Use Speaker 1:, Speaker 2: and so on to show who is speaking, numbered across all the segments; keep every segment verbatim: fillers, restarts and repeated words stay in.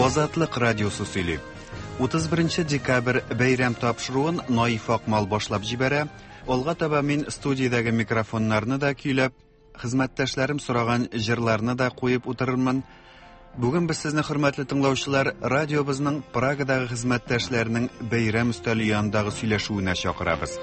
Speaker 1: Азатлык радиосы сөйли. утыз беренче декабрь бәйрәм тапшыруын Наиф Акмал башлап җибәрә. Алга таба мин студиядәге микрофоннарны да көйләп, хезмәттәшләрем сораган җырларны да куеп утырырмын. Бүген без сезне, хөрмәтле тыңлаучылар, радиобызның Прагадагы хезмәттәшләренең бәйрәм өстәле янындагы сөйләшүенә чакырабыз.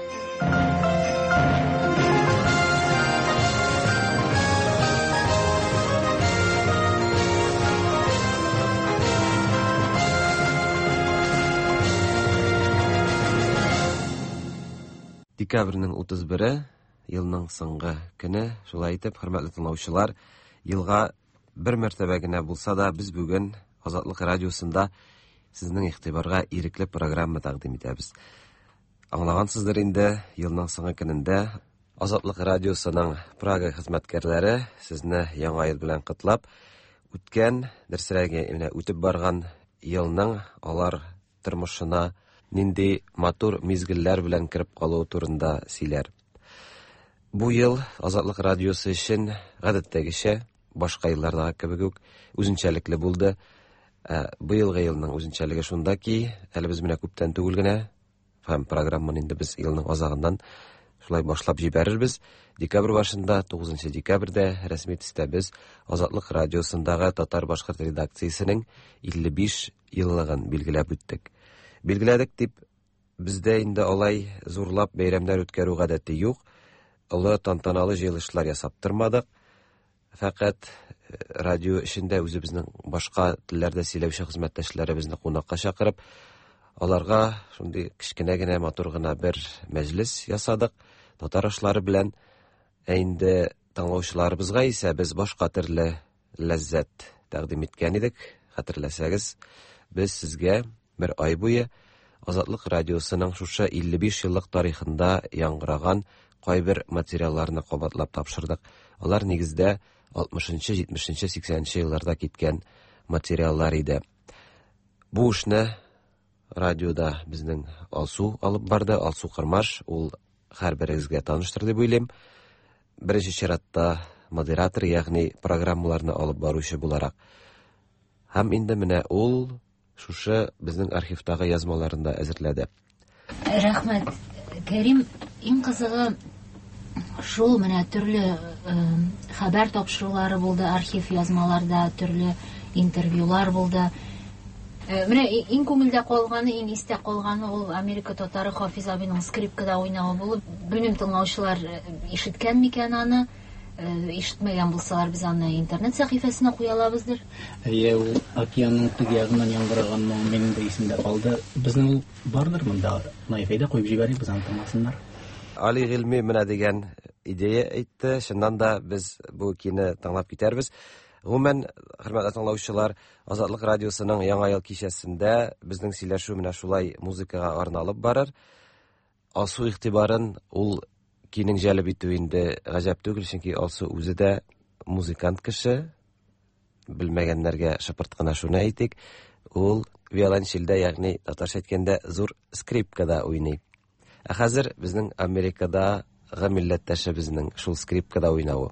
Speaker 2: Декабрьнең утыз бере, елның соңгы көне, шулай итеп, хөрмәтле тыңлаучылар, елга бер мәртәбә генә булса да, без бүген Азатлык радиосында сезнең игътибарга ирекле программа тәкъдим итәбез. Аңлагансыздыр инде, елның соңгы көнендә Азатлык радиосының Прага хезмәткәрләре сезне яңа ел белән котлап, үткән дәрсләргә менә үтеп барган елның алар тормышына нинди матур мизгелләр белән кирип калу турында сөйләр. Бу ел Азатлык радиосы өчен гадәттәгечә, башка еллардагы кебек үк үзенчәлекле булды. Быелгы елның үзенчәлеге шунда ки, әле без менә күптән түгел генә һәм программаны инде без елның азагыннан шулай башлап җибәрербез. Декабрь башында, тугызынчы декабрьдә рәсми төстә без Азатлык радиосындагы татар-башкорт редакциясенең илле биш еллыгын билгеләп үттек. Билгеләдек дип, бездә инде алай зурлап бәйрәмнәр үткәрү гадәте юк. Олы тантаналы җыелышлар ясап тормадык. Фәкать радио эшендә үзебезнең башка телләрдә сөйләүче хезмәттәшләребезне кунакка чакырып, аларга шундый кичкенә генә матур гына бер мәҗлес ясадык татар ашлары белән. Ә инде тыңлаучыларыбызга исә без башка төрле ләззәт тәкъдим иткән идек. Хәтерләсәгез, без сезгә бер ай буе Азатлык радиосының шушы илле биш еллык тарихында яңгыраган кайбер материалларны кабатлап тапшырдык. Алар нигездә алтмышынчы, җитмешенче, сиксәненче елларда киткән материаллар иде. Бу эшне радиода безнең Алсу алып барды. Алсу Кырмаш, ул һәрберегезгә таныштыр дип уйлыйм. Беренче чиратта модератор, ягъни программаларны алып баручы буларак. Һәм инде менә ул шушы безнең архивтагы язмаларында әзерләде.
Speaker 3: Рәхмәт, Кәрим. Иң кызыгы шул менә төрле хәбәр тапшырулары булды, архив язмаларда төрле интервьюлар булды. Менә иң күңелдә калганы, иң истә калганы ул Америка татары Хафиз абыйның скрипкада уйнавы булып, белмим, тыңлаучылар ишеткән микән аны? Ишетмәгән булсалар, без аны интернет сәхифәсенә куялабыздыр.
Speaker 4: Әйе, ул океанның теге ягыннан яңгыраган минем дә исемдә калды. Безнең ул бардыр монда. Наифәдә куеп җибәрик, без аны тыңласыннар.
Speaker 2: Али Гыйльми менә дигән идея әйтте. Шуннан да без бу кине тыңлап китәрбез. Гомумән, хөрмәтле тыңлаучылар, Азатлык радиосының яңа ел кичәсендә безнең сөйләшү менә шулай музыкага арналып барыр. Алсу игътибарын ул кинең җәлеп итү инде гаҗәп түгел, чөнки Алсу үзе дә музыкант кеше. Белмәгәннәргә шыпырт кына шуны әйтик. Ул виолончельдә, ягъни татарча әйткәндә, зур скрипкада уйный. Ә хәзер безнең Америкада милләттәшебезнең шул скрипкада уйнавы.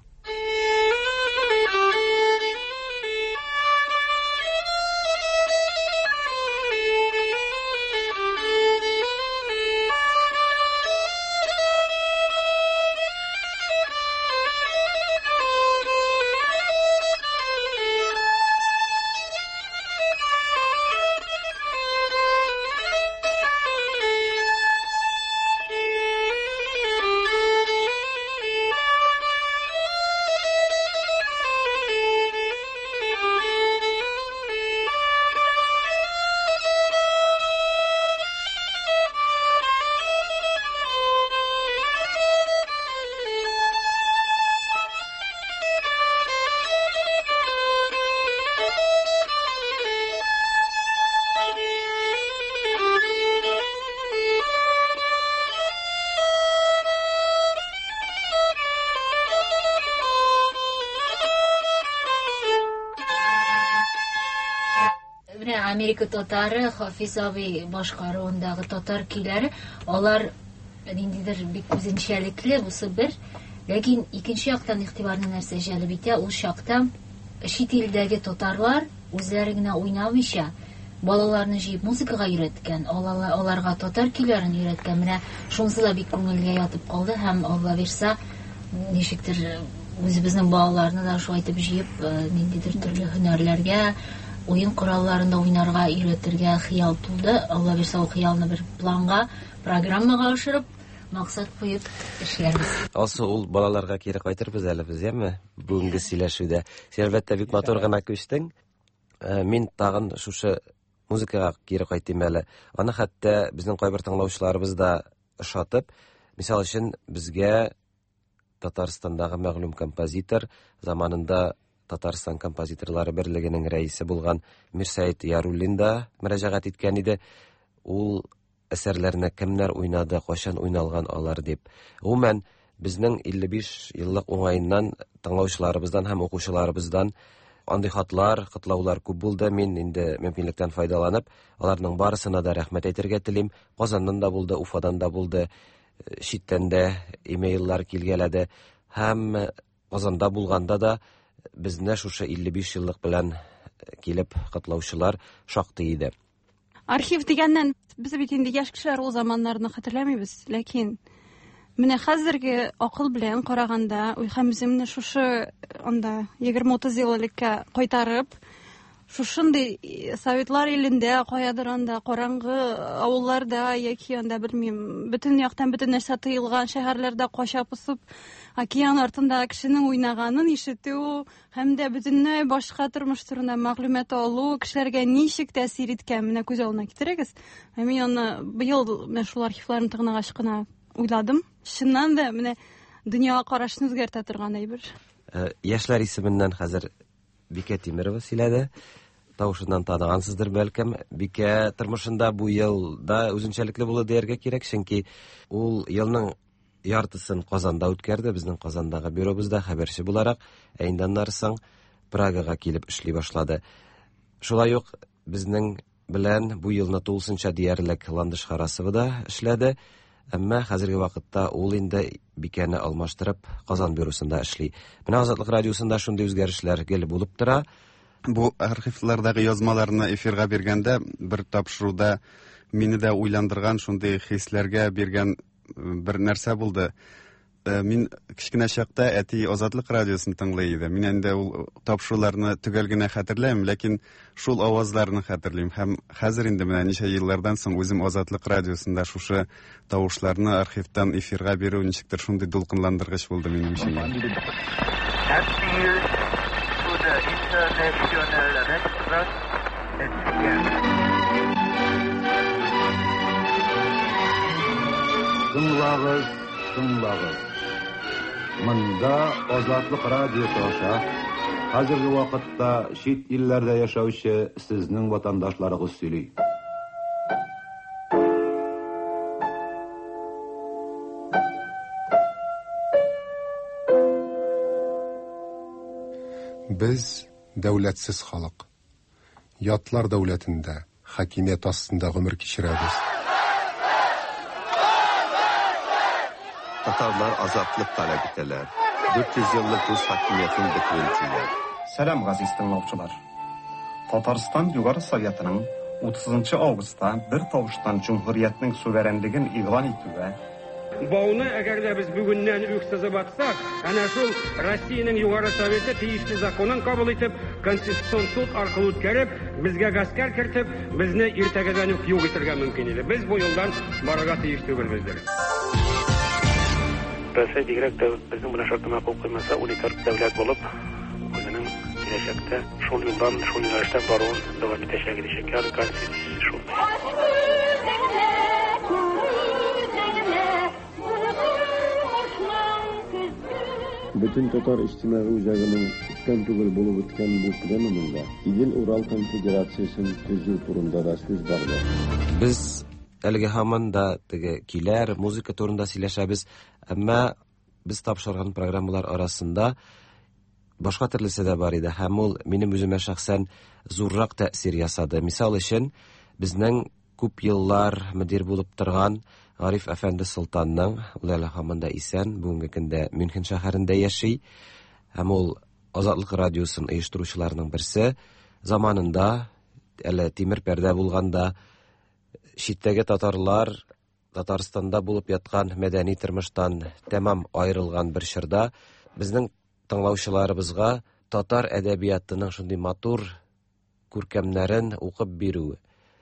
Speaker 3: Америка татары Хафиз абый башкаруындагы татар көйләре, алар ниндидер бик үзенчәлекле, бусы бер. Ләкин икенче яктан игътибарны нәрсә җәлеп итә, ул чакта чит илдәге татарлар үзләре генә уйнамыйча, балаларны җыеп музыкага өйрәткән, аларга татар көйләрен өйрәткән. Менә шунысы да бик күңелгә ятып калды һәм Алла бирсә, ничектер үзебезнең балаларны да шулай итеп җыеп, ниндидер төрле һөнәрләргә, уен коралларында уйнарга өйрәтергә хыял тулды. Алла бирсә, ул хыялны бер планга, программага ашырып, максат куеп эшләрбез.
Speaker 2: Алсы ул балаларга кире кайтырбыз әле без, яме? Бүгенге сөйләшүдә. Син әлбәттә бик матур гына күчтең. Мин тагын шушы музыкага кире кайтыйм әле. Аны хәтта безнең кайбер тыңлаучыларыбыз да ошатып, мисал өчен безгә Татарстандагы мәгълүм композитор, заманында Татарстан композиторлары берлегенең рәисе булган Мирсәет Яруллин да мөрәҗәгать иткән иде. Ул әсәрләрне кемнәр уйнады, кайчан уйналган алар дип. Гомумән, безнең илле биш еллык уңайыннан тыңлаучыларыбыздан һәм укучыларыбыздан андый хатлар, котлаулар күп булды. Мин инде мөмкинлектән файдаланып, аларның барысына да рәхмәт әйтергә телим. Казаннан да булды, Уфадан да булды, читтән дә имейллар килгәләде. Һәм Казанда булганда да безне шушы илле биш еллык белән килеп котлаучылар шактый иде.
Speaker 5: Архив дигәннән без бит инде яшь кешеләр ул заманнарны хәтерләмибез, ләкин менә хәзерге акыл белән караганда, уй һәм үземне шушы анда егерме-утыз ел элеккә кайтарып, шушындый Советлар илендә, каядыр анда караңгы авылларда яки анда белмим, бөтен яктан бөтен нәрсә тыелган шәһәрләрдә кача посып, океан артында кешенең уйнаганын ишетү һәм дә бөтенләй башка тормыш турында мәгълүмат алу кешеләргә ничек тәэсир иткән, менә күз алдына китерегез. Мин аны быел менә шул архивларны тыңлагач кына уйладым. Чыннан да менә дөньяга карашны үзгәртә торган әйбер.
Speaker 2: Яшьләр исеменнән хәзер Бикә Тимерова сөйләде. Тавышыннан танығансыздыр бәлкем. Бикә тормышында бу елда үзенчәлекле булды дияргә кирәк, чөнки ул елның яртысын Казанда үткәрде, безнең Казандагы бюробызда хәбәрче буларак, ә инде аннан соң Прагага килеп эшли башлады. Шулай ук безнең белән бу елны тулысынча диярлек Ландыш Харасова да эшләде. Әмма хәзерге вакытта ул инде Бикәне алмаштырып Казан бюросында эшли. Менә Азатлык радиосында шундый үзгәрешләр гел булып тора.
Speaker 1: Бу архивлардагы язмаларны эфирга бергәндә бер тапшыруда мине дә уйландырган, шундый хисләргә биргән бер нәрсә булды. Мин кичкенә чакта әти Азатлык радиосын тыңлый иде. Мин инде ул тапшыруларны төгәл генә хәтерләмим, ләкин шул авазларны хәтерлим. Һәм хәзер инде менә ничә еллардан соң үзем Азатлык радиосында шушы тавышларны архивтан эфирга бирү ничектер шундый дулкынландыргыч булды минем өчен.
Speaker 6: Тыңлагыз, тыңлагыз. Монда Азатлык радиосы аша хәзерге вакытта чит илләрдә яшәүче сезнең ватандашларыгыз сөйли.
Speaker 7: Без дәүләтсез халык. Ятлар дәүләтендә, хакимият астында гомер кичерәбез.
Speaker 8: Tatarlar azadlık talep ederler. dört yüz yıllık Rus hakimiyetini bitirildiler.
Speaker 9: Selam gaziz dinləyicilər. Tatarstan Yuqarı Sovetinin otuzuncu avqustda bir tavışdan Cumhuriyetinin suverenligini ilan etüvə
Speaker 10: Bağını əgər də biz bugündən üksüzüb atsak, ana şul Россиянең Yuqarı Sovetı tiyişli zakonun kabul etib, konstitusion sud arqılı ütkərib, bizgə qaskar kirtib, bizni irtəgədən ük yoq etirgən mümkün idi. Biz bu yoldan baraga tiyiş tügülmüzdür. Россия дигрәк тә безнең белән шартына кул куймаса, унитар дәүләт булып, үзенең киләчәктә шул юлдан, шул юнәлештән баруын дәвам итәчәк дип конституция шул.
Speaker 11: Bütün Tatar içtimai үзәгенең күптән түгел булып үткән бу пленумында Идел-Урал конфедерациясын төзү турында да сүз барды.
Speaker 2: Без әлеге һаман да теге киләр, музыка турында сөйләшәбез, әмма без тапшырган программалар арасында башка төрлесе дә бар иде. Һәм ул минем үземә шәхсән зуррак тәэсир ясады. Мисал өчен, безнең күп еллар мөдир булып торган Гариф әфәнде Солтанның, ул әле һаман да исән, бүгенге көндә Мюнхен шәһәрендә яши. Һәм ул Азатлык радиосын оештыручыларның берсе. заманында, әле тимер пәрдә булганда, читтәге татарлар Татарстанда булып яткан мәдәни тормыштан тәмам аерылган бер чорда безнең тыңлаучыларыбызга татар әдәбиятының шундый матур күркәмнәрен укып бирү,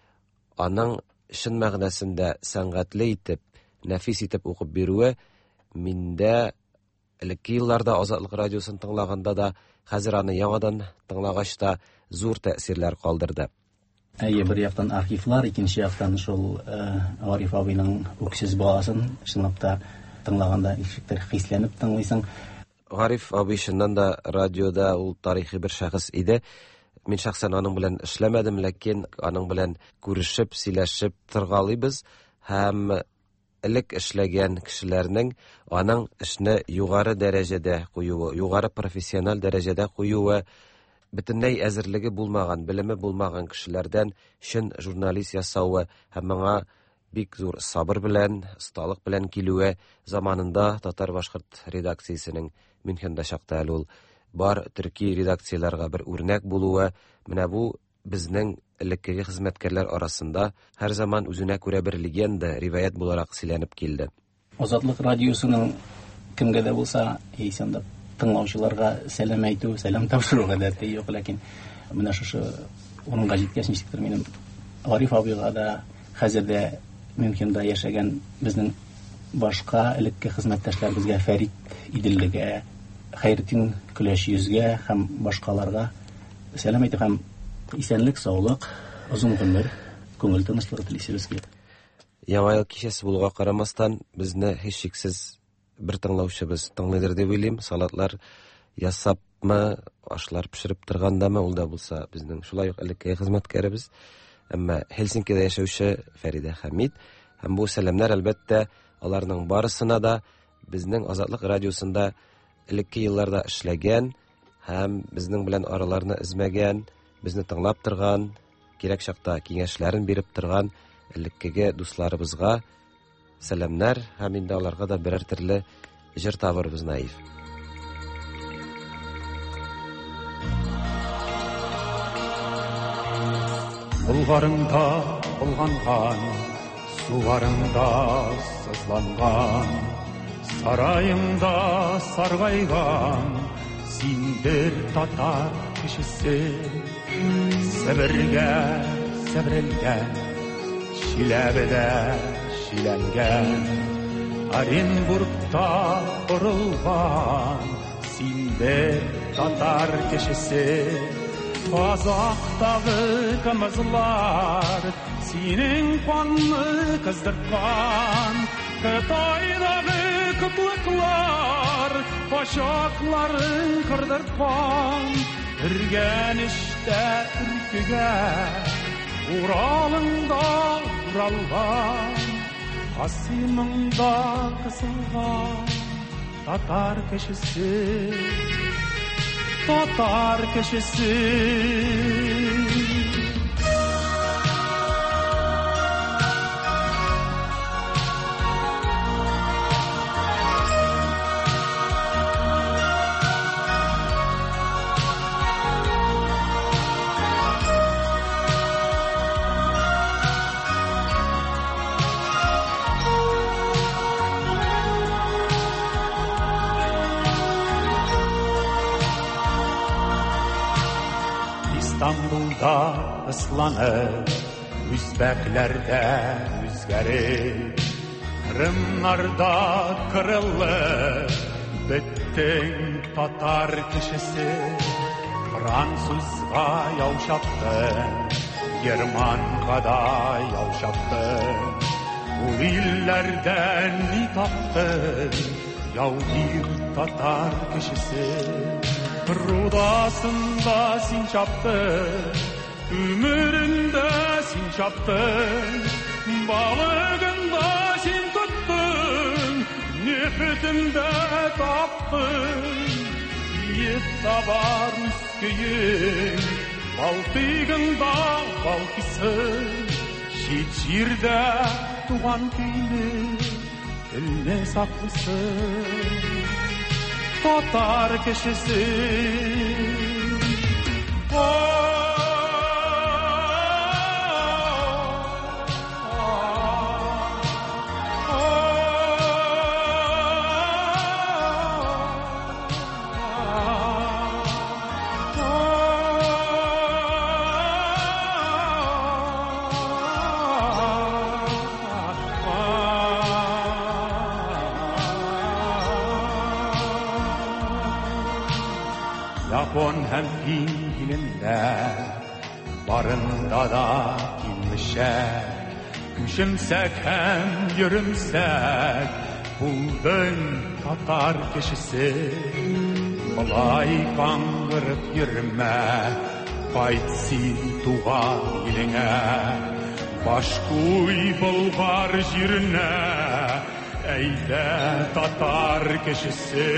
Speaker 2: аның чын мәгънәсендә сәнгатьле итеп, нәфис итеп укып бирүе миндә элекке елларда Азатлык радиосын тыңлаганда да, хәзер аны яңадан тыңлагач та зур тәэсирләр калдырды.
Speaker 4: Әйе, бер яктан архивлар, икенче яктан шул Гариф абыйның үксез баласын чынлап та тыңлаганда ишектер хисләнеп тыңлыйсың.
Speaker 2: Гариф абый чыннан да радиода ул тарихи бер шәхес иде. Мин шәхсән аның белән эшләмәдем, ләкин аның белән күрешеп, сөйләшеп торгалыйбыз һәм элек эшләгән кешеләрнең аның эшне югары дәрәҗәдә куюы, югары профессиональ дәрәҗәдә куюы, бөтенләй әзерлеге булмаган, белеме булмаган кешеләрдән чын журналист ясауы һәм моңа бик зур сабыр белән, осталык белән килүе заманында татар-башкорт редакциясенең Мюнхенда чакта әле ул бар төрки редакцияләргә бер үрнәк булуы, менә бу безнең элеккеге хезмәткәрләр арасында һәр заман үзенә күрә бер легенда, риваят буларак сөйләнеп килде.
Speaker 4: Азатлык радиосының кемгә дә булса, әйсәндә тыңлаучыларга сәлам әйтү, сәлам тапшыру гадәте юк, ләкин менә шушы урынга җиткәч ничектер минем Гариф абыйга да хәзердә Мюнхенда яшәгән безнең башка элекке хезмәттәшләребезгә, Фәрит Иделлегә, Хәйретдин Көләш йөзгә һәм башкаларга сәлам әйтеп һәм исәнлек, саулык, озын гомер, күңел тынычлыгы телисебез килә.
Speaker 2: Яңа ел кичәсе булуга карамастан, безне һичшиксез бер тыңлаучыбыз тыңлыйдыр дип уйлыйм. Салатлар ясапмы, ашлар пешереп торгандамы, ул да булса безнең шулай ук элекке хезмәткәребез. Әмма Хельсинкида яшәүче Фәридә Хәмид һәм бу сәламнәр әлбәттә аларның барысына да безнең Азатлык радиосында элекке елларда эшләгән һәм безнең белән араларны измәгән, безне тыңлап торган, кирәк чакта киңәшләрен биреп торган элеккеге дусларыбызга сәламнәр һәм инде аларга да берәр төрле җыр табырбыз наив.
Speaker 12: Булгарыңда булганган, суларыңда сызланган, сарайыңда саргайган, синдер татар кешесе, Себергә себрелгән, Чиләбедә шиләнгән, Оренбургта корылган, синдер татар кешесе, Казактагы кымызлар, синең канны кыздырткан, Кытайдагы кытлыклар, пачакларын кырдырткан, Үргәнештә үркегән, Уралыңда уралган, Касыймыңда кысылган, татар кешесе, татар кешесе. İstanbul'da ıslanır, Üzbeklerde üzgerir, Kırımlarda kırılır, Bittin tatar kişisi, Fransızga yavşattın, Germanga da yavşattın, Bu illerden ni taptın, Yahudi tatar kişisi, Rudasında sin çaptın, ömründe sin çaptın, balığında sin tuttun, nefretinde taptın. Yiğit tabar üsküyün, Baltığında balkısın, şiç yerde tuğan köyünü, eline saklısın. Tatar kişisi, oh! Япон һәм фин илендә барында да килмешәк, күчемсәк һәм йөрөмсәк булдың татар кешесе. Былай каңгырып йөрмә, кайт син туган илеңә, баш куй Болгар җиренә, әйдә татар кешесе.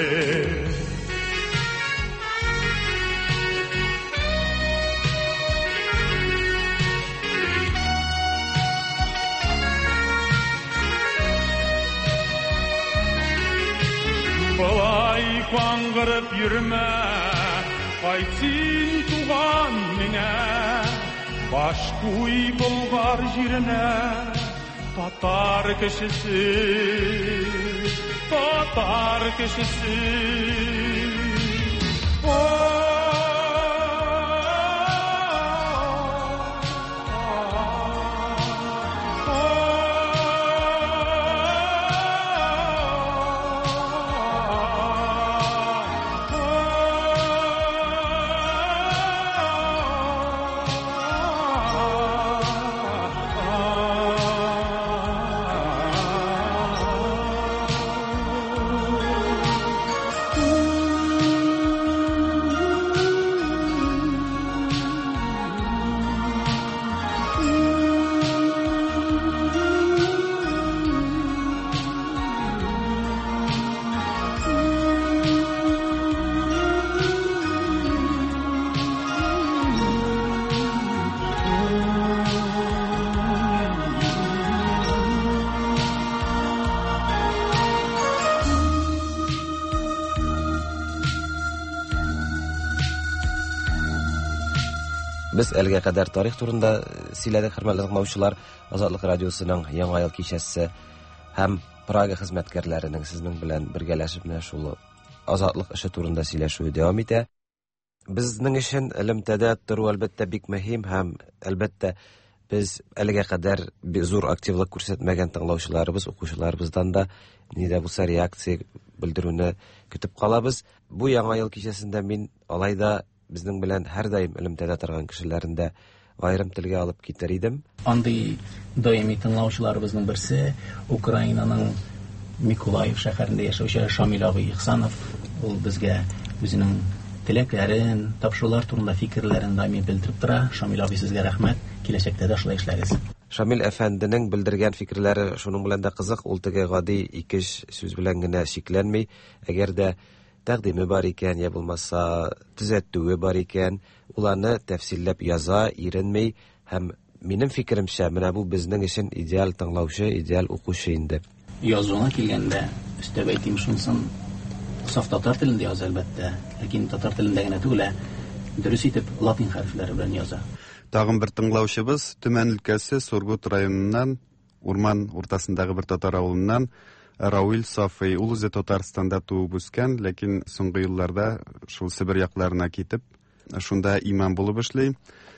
Speaker 12: Былай каңгырып йөрмә, кайт син туган илеңә, баш куй Болгар җиренә, татар кешесе, татар кешесе.
Speaker 2: Без әлегә кадәр тарих турында сөйләдек, хөрмәтле тыңлаучылар. Азатлык радиосының Яңа ел кичәсе һәм Прага хезмәткәрләренең сезнең белән бергәләшеп менә шул азатлык эше турында сөйләшүе дәвам итә. Безнең өчен элемтәдә тору әлбәттә бик мөһим һәм әлбәттә без әлегә кадәр зур активлык күрсәтмәгән тыңлаучыларыбыз, укучыларыбыздан да нидә булса реакция белдерүне көтеп калабыз. Бу Яңа ел кичәсендә мин алайда безнең белән һәр даим элемтәдә торган кешеләрендә айрым телгә алып китер идем.
Speaker 4: Андый даими тыңлаучыларыбызның берсе Украинаның Миколаев шәһәрендә яшәүче Шамил абый Ихсанов. Ул безгә үзенең теләкләрен, тапшырулар турында фикерләрен даими белдереп тора. Шамил абый, сезгә рәхмәт. Киләчәктә дә шулай эшләрбез.
Speaker 2: Шамил әфәнденең белдергән фикерләре шуның белән дә кызык. Ул теге гади ике-өч сүз белән генә шикләнми. Әгәр дә тәкъдиме бар икән, я булмаса төзәтүе бар икән, уларны тәфсилләп яза, иренми һәм минем фикеремчә, менә бу безнең өчен идеаль тыңлаучы, идеаль укучы инде.
Speaker 4: Язуына килгәндә, өстәп әйтим шунсын, саф татар телендә яза әлбәттә, ләкин татар телендә генә түгел, дөрес итеп латин хәрефләре белән яза.
Speaker 1: Тагын бер тыңлаучыбыз Төмән өлкәсе Сургут районыннан, Урман уртасындагы бер татар авылыннан Рауил Сафый. Ул үзе Татарстанда туып үскән, ләкин соңгы елларда шул Себер якларына китеп, шунда имам булып эшли.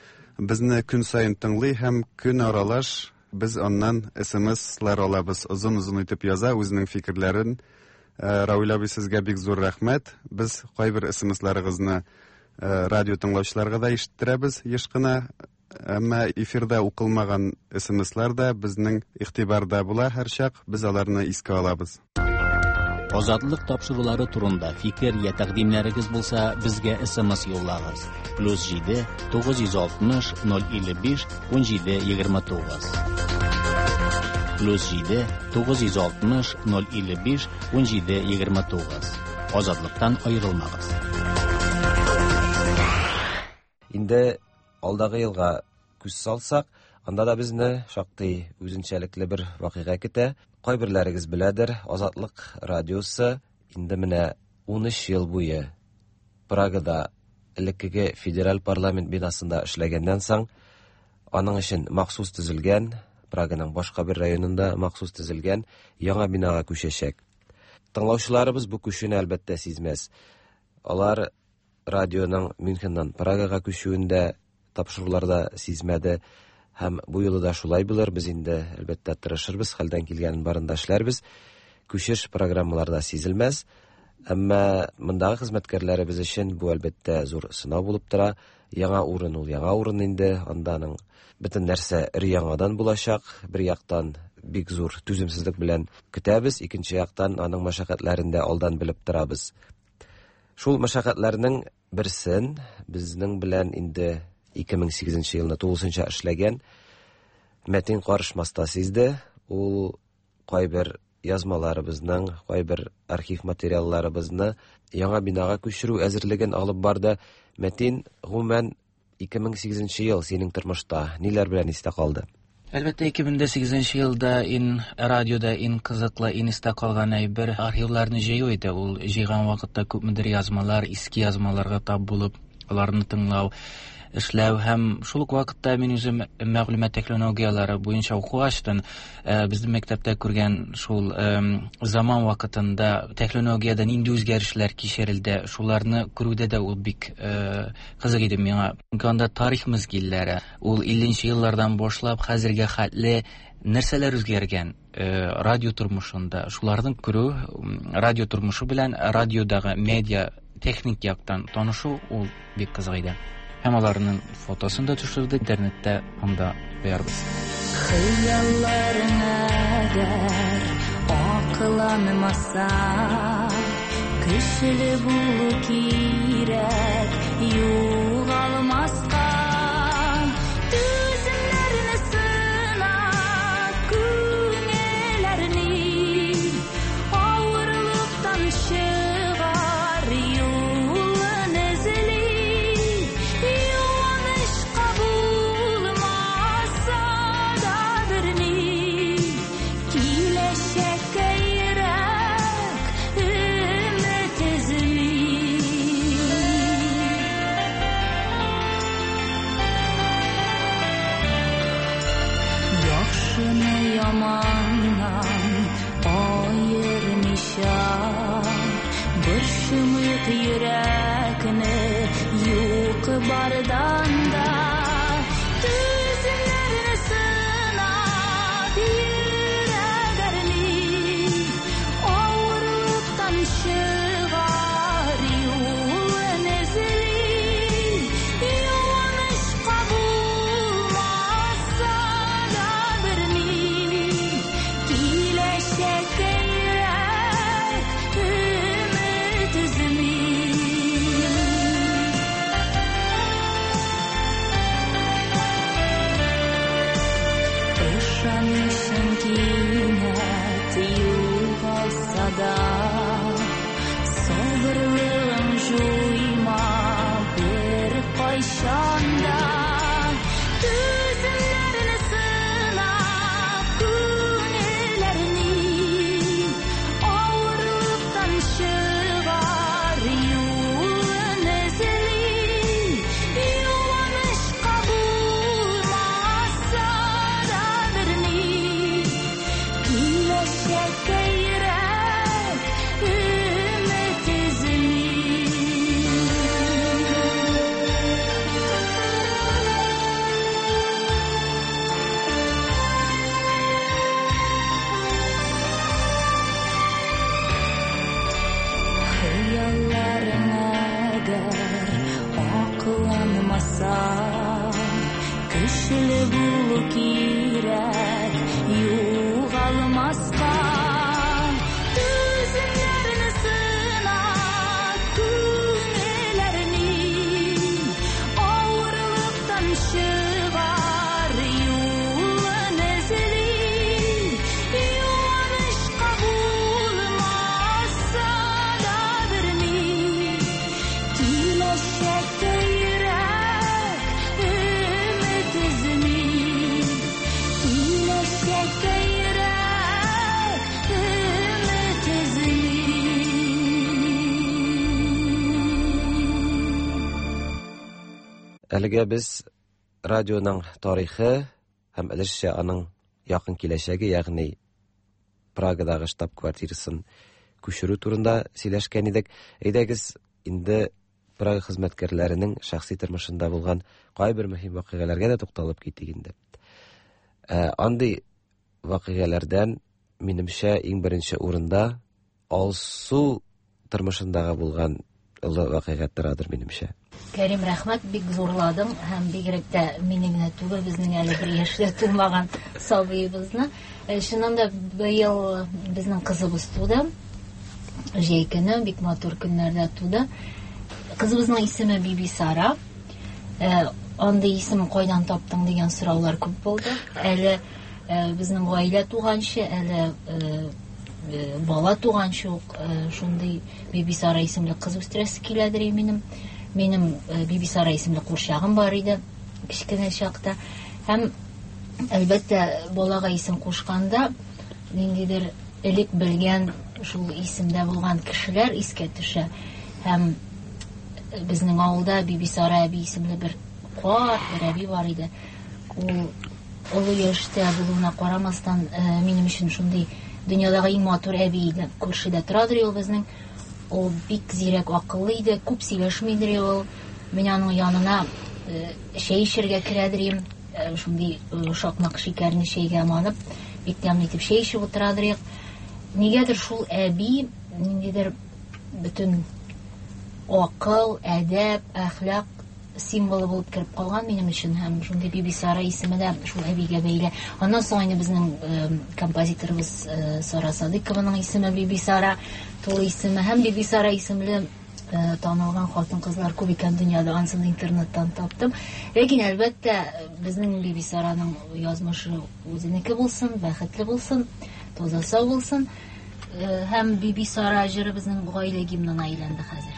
Speaker 1: Безне көн сайын тыңлый һәм көн аралаш без аннан эс-эм-эслар алабыз. Озын-озын итеп яза үзенең фикерләрен. Рауил абый, сезгә бик зур рәхмәт. Без кайбер эс-эм-эсларыгызны радио тыңлаучыларга да ишеттерәбез еш кына. Әмма эфирда укылмаган эс-эм-эслар да безнең игътибарда була һәрчак. Без аларны искә алабыз.
Speaker 4: Азатлык тапшырулары турында фикер я тәкъдимнәрегез булса, безгә эс-эм-эс юллагыз. плюс җиде тугыз йөз алтмыш ноль илле биш унҗиде егерме тугыз. плюс җиде тугыз йөз алтмыш ноль илле биш унҗиде егерме тугыз. Азатлыктан аерылмагыз.
Speaker 2: Инде алдагы елга күз салсак, анда да безне шактый үзенчәлекле бер вакыйга көтә. Кайберләрегез беләдер, Азатлык радиосы инде менә ун өч ел буе Прагада элеккеге федераль парламент бинасында эшләгәннән соң, аның өчен махсус төзелгән, Праганың башка бер районында махсус төзелгән яңа бинага күчәчәк. Тыңлаучыларыбыз бу күчүне әлбәттә сизмәс. Алар радионың Мюнхеннан Прагага күчүендә тапшыруларда сизмәде һәм бу юлы да шулай булыр. Без инде әлбәттә тырышырбыз, хәлдән килгәнен барында эшләрбез. Күчеш программаларда сизелмәс. Әмма мондагы хезмәткәрләребез өчен бу әлбәттә зур сынау булып тора. Яңа урын ул яңа урын инде. Анданың бөтен нәрсә өр-яңадан булачак. Бер яктан бик зур түземсезлек белән көтәбез, икенче яктан аның мәшәкатьләрен дә алдан белеп торабыз. Шул мәшәкатьләрнең берсен безнең белән инде ике мең сигезенче елны тугызынчы эшләгән Мәтин Карышмаста сизде. Ул кайбер язмаларыбызның, кайбер архив материалларыбызны яңа бинага күчерү әзерлеген алып барды. Мәтин, гомумән ике мең сигезенче ел синең тормышта ниләр белән истә калды?
Speaker 4: Әлбәттә, ике мең сигезенче елда ин радиода ин кызыклы, ин истә калган әйбер архивларны җыю иде. Ул җыйган вакытта күпмедер язмалар, иске язмаларга тап булып, аларны тыңлау, эшләү һәм шул ук вакытта мин үзем мәгълүмат технологиялары буенча уку ачтым. Безнең мәктәптә күргән шул заман вакытында технологиядә нинди үзгәрешләр кичерелде, шуларны күрүдә дә ул бик кызык иде миңа. Анда тарих мизгилләре, ул илленче еллардан башлап хәзергә хәтле нәрсәләр үзгәргән радио тормышында, шуларны күрү, радио тормышы белән радиодагы медиа техник яктан танышу ул бик кызык иде. Һәм аларның фотосын да төшердек интернетта, анда куярбыз.
Speaker 13: Хыялларың әгәр акыланмаса, көчле булу кирәк, югалмаска. Түземнәрне сына, күңелләрне, авырлыктан чыгар юлын эзли. Yamandan ayırmışa, bir şımık yürekne yok bardanda. Düzümlerini sınat yüreğerli, ağırlıktan çıgar yolun ezeli. Yanlış kabulmazsa da birini, kileşek yürek ümit üzümü. Işanışın kinet yuvalsa da, sabırlığın juyma bir kayşanda. Düzümlerini sınap күңелләрне, авырлыктан чыгар юлын эзли. Юлыныш кабулмаса да берни, киләчәккә йөрәк өмет эзли. Хыялларың әгәр акыланмаса, көчле булу кирәк, югалмаска. Түземнәрне сынап, күңелләрне, авырлыктан чыгар юлын эзли. Юлыныш кабулмаса да берни, киләчәккә йөрәк өмет эзли. Киләчәккә йөрәк өмет эзли.
Speaker 2: Әлегә без радионың тарихы һәм әлешчә аның якын киләчәге, ягъни Прагадагы штаб-квартирасын күчерү турында сөйләшкән идек. Әйдәгез инде Прага хезмәткәрләренең шәхси тормышында булган кайбер мөһим вакыйгаларга да тукталып китик инде. Андый вакыйгалардан минемчә иң беренче урында Алсу тормышындагы булган олы вакыйгаттырадыр минемчә.
Speaker 3: Кәрим, рәхмәт, бик зурладың һәм бигрәк тә мине генә түгел, безнең әле бер яшьтә тулмаган сабыебызны. Шуннан да быел безнең кызыбыз туды. Җәй көне, бик матур көннәрдә туды. Кызыбызның исеме Биби Сара. Андый исем кайдан таптың дигән сораулар күп булды. Әле безнең гаилә туганчы, әле бала туганчы ук шундый Биби Сара исемле кыз үстерәсе киләдер минем. Минем Биби Сара исемле курчагым бар иде кичкенә чакта. Һәм әлбәттә балага исем кушканда ниндидер элек белгән шул исемдә булган кешеләр искә төшә. Һәм безнең авылда Биби Сара әби исемле бер карт бер әби бар иде. Ул олы яшьтә булуына карамастан минем өчен шундый дөньядагы иң матур әби иде. Күршедә торадыр ул безнең. Ул бик зирәк, акыллы иде, күп сөйләшмидер ул. Мин аның янына чәй эчәргә керәдер, шундый шакмак шикәрне чәйгә манып, бик тәмле итеп чәй эчеп утырадыр. Нигәдер шул әби ниндидер бөтен акыл, әдәп, әхлак символы булып кереп калган минем өчен, һәм шундый Биби Сара исеме дә шул әбигә бәйле. Аннан соң инде безнең композиторыбыз Сара Садыкованың исеме Биби Сара, тулы исеме, һәм Биби Сара исемле танылган хатын-кызлар күп икән дөньяда, ансын интернеттан таптым. Ләкин әлбәттә безнең Биби Сараның язмышы үзенеке булсын, бәхетле булсын, таза сау булсын. Һәм Биби Сара җыры безнең гаилә гимнына әйләнде хәзер.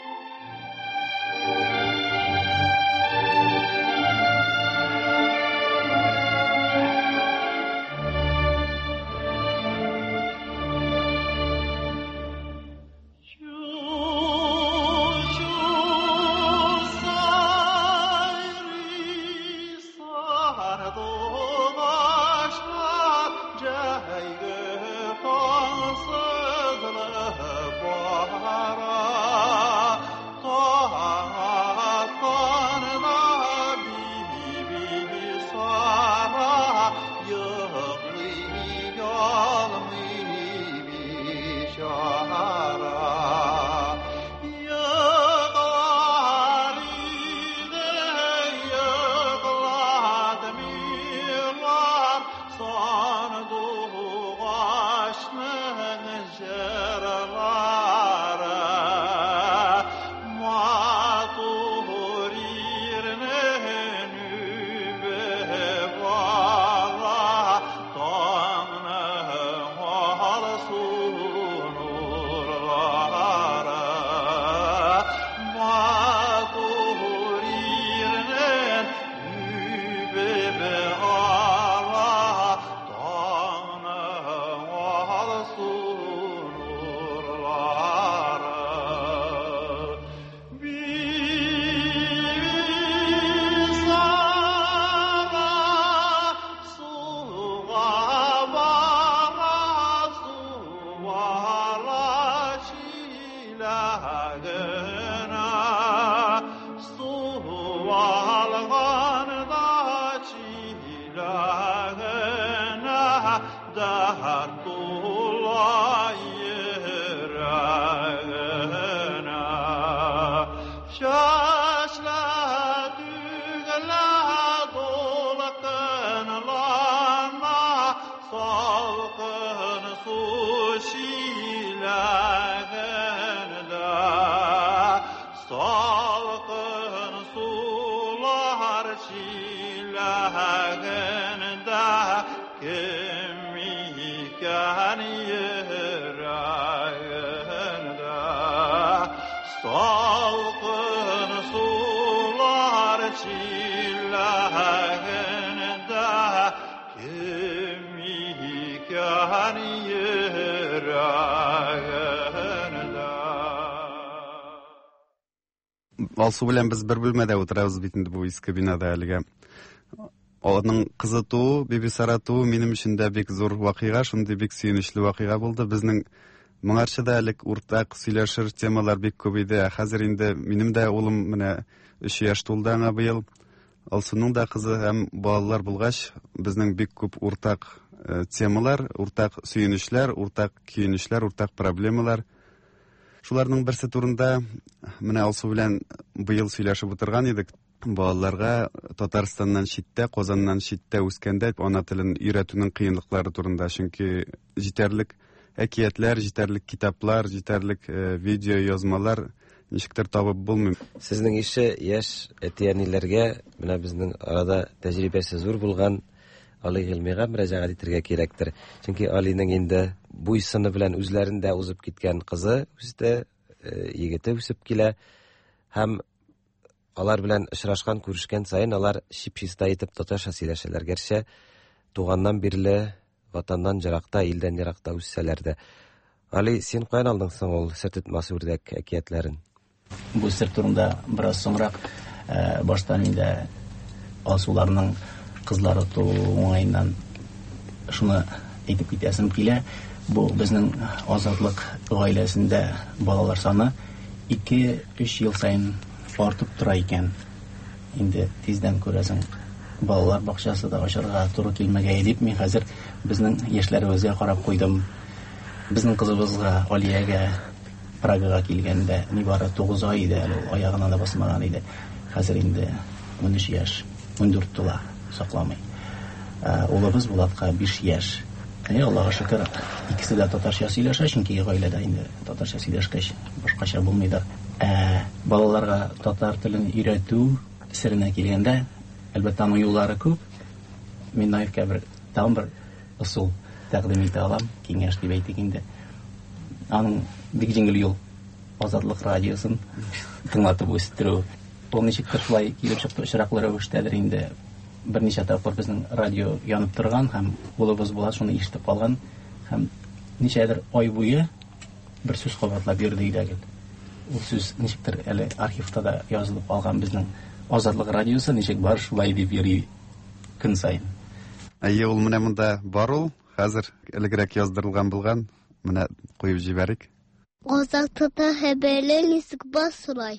Speaker 1: Алсу белән без бер бүлмәдә утырабыз бит инде бу иске бинада әлегә. Аның кызы туу, Биби Сара туу минем өчен дә бик зур вакыйга, шундый бик сөенечле вакыйга булды. Безнең моңарчы да элек уртак сөйләшер темалар бик күп иде. Хәзер инде минем дә улым менә өч яшь тулды аңа быел. Алсуның да кызы һәм балалар булгач, безнең бик күп уртак темалар, уртак сөенечләр, уртак көенечләр, уртак проблемалар. Шуларның берсе турында менә Алсу белән быел сөйләшеп утырган идек. Балаларга Татарстаннан читтә, Казаннан читтә үскәндә ана телен өйрәтүнең кыенлыклары турында, чөнки җитәрлек әкиятләр, җитәрлек китаплар, җитәрлек видео язмалар ничектер табып булмый.
Speaker 2: Сезнең ише яшь әтиәниләргә менә безнең арада тәҗрибәсе зур булган Али Гыйлмига мөрәҗәгать итәргә кирәктер. Чөнки Алиның инде буйсыны белән үзләрендә узып киткән кызы, үсте, егете үсеп килә һәм алар белән очрашкан, күрешкән саен алар чип-чиста итеп татарча сөйләшәләр. Гәрчә туганнан бирле ватаннан җиракта, илдән җиракта үссәләр дә. Али, син каян алдың соң ул сер тотмас үрдәк әкиятләрен?
Speaker 4: Бу сер турында бераз соңрак баштан инде Алсуларның кызлары туңайыннан шуны әйтеп китәсем килә. Бу безнең Азатлык гаиләсендә балалар саны ике-өч ел саен артып тора икән. Инде тиздән күрәсең, балалар бакчасы да ачарга туры килмәгәй дип, мин хәзер безнең яшьләребезгә карап куйдым. Безнең кызыбызга, Алиягә, Прагага килгәндә нибары тугыз ай иде, ул аягына да басмаган иде. Хәзер инде ун өч яшь, ун дүрт тула, сакламый. Улыбыз Булатка биш яшь. Әйе, Аллага шөкер, икесе дә татарча сөйләшә, чөнки гаиләдә инде татарча сөйләшкәч башкача булмыйдыр. Ә балаларга татар телен өйрәтү серенә килгәндә, әлбәттә аның юллары күп. Мин Наивкә бер тагын бер ысул тәкъдим итә алам, киңәш дип әйтик инде. Аның бик җиңел юл Азатлык радиосын тыңлатып үстерү. Ул ничектер шулай килеп чыкты, очраклы рәвештәдер инде. Берничә тапкыр безнең радио янып торган һәм улыбыз Булат шуны ишетеп калган һәм ничәдер ай буе бер сүз кабатлап йөрде идегел. Ул сүз ничектер әле архивта да язылып калган, безнең Азатлык радиосы ничек бар шулай дип йөри көн сайын.
Speaker 1: Әйе, ул менә монда бар ул, хәзер элегрәк яздырылган булган. Менә куеп җибәрик.
Speaker 14: Азатлыкта хәбәрләр ничек басылай?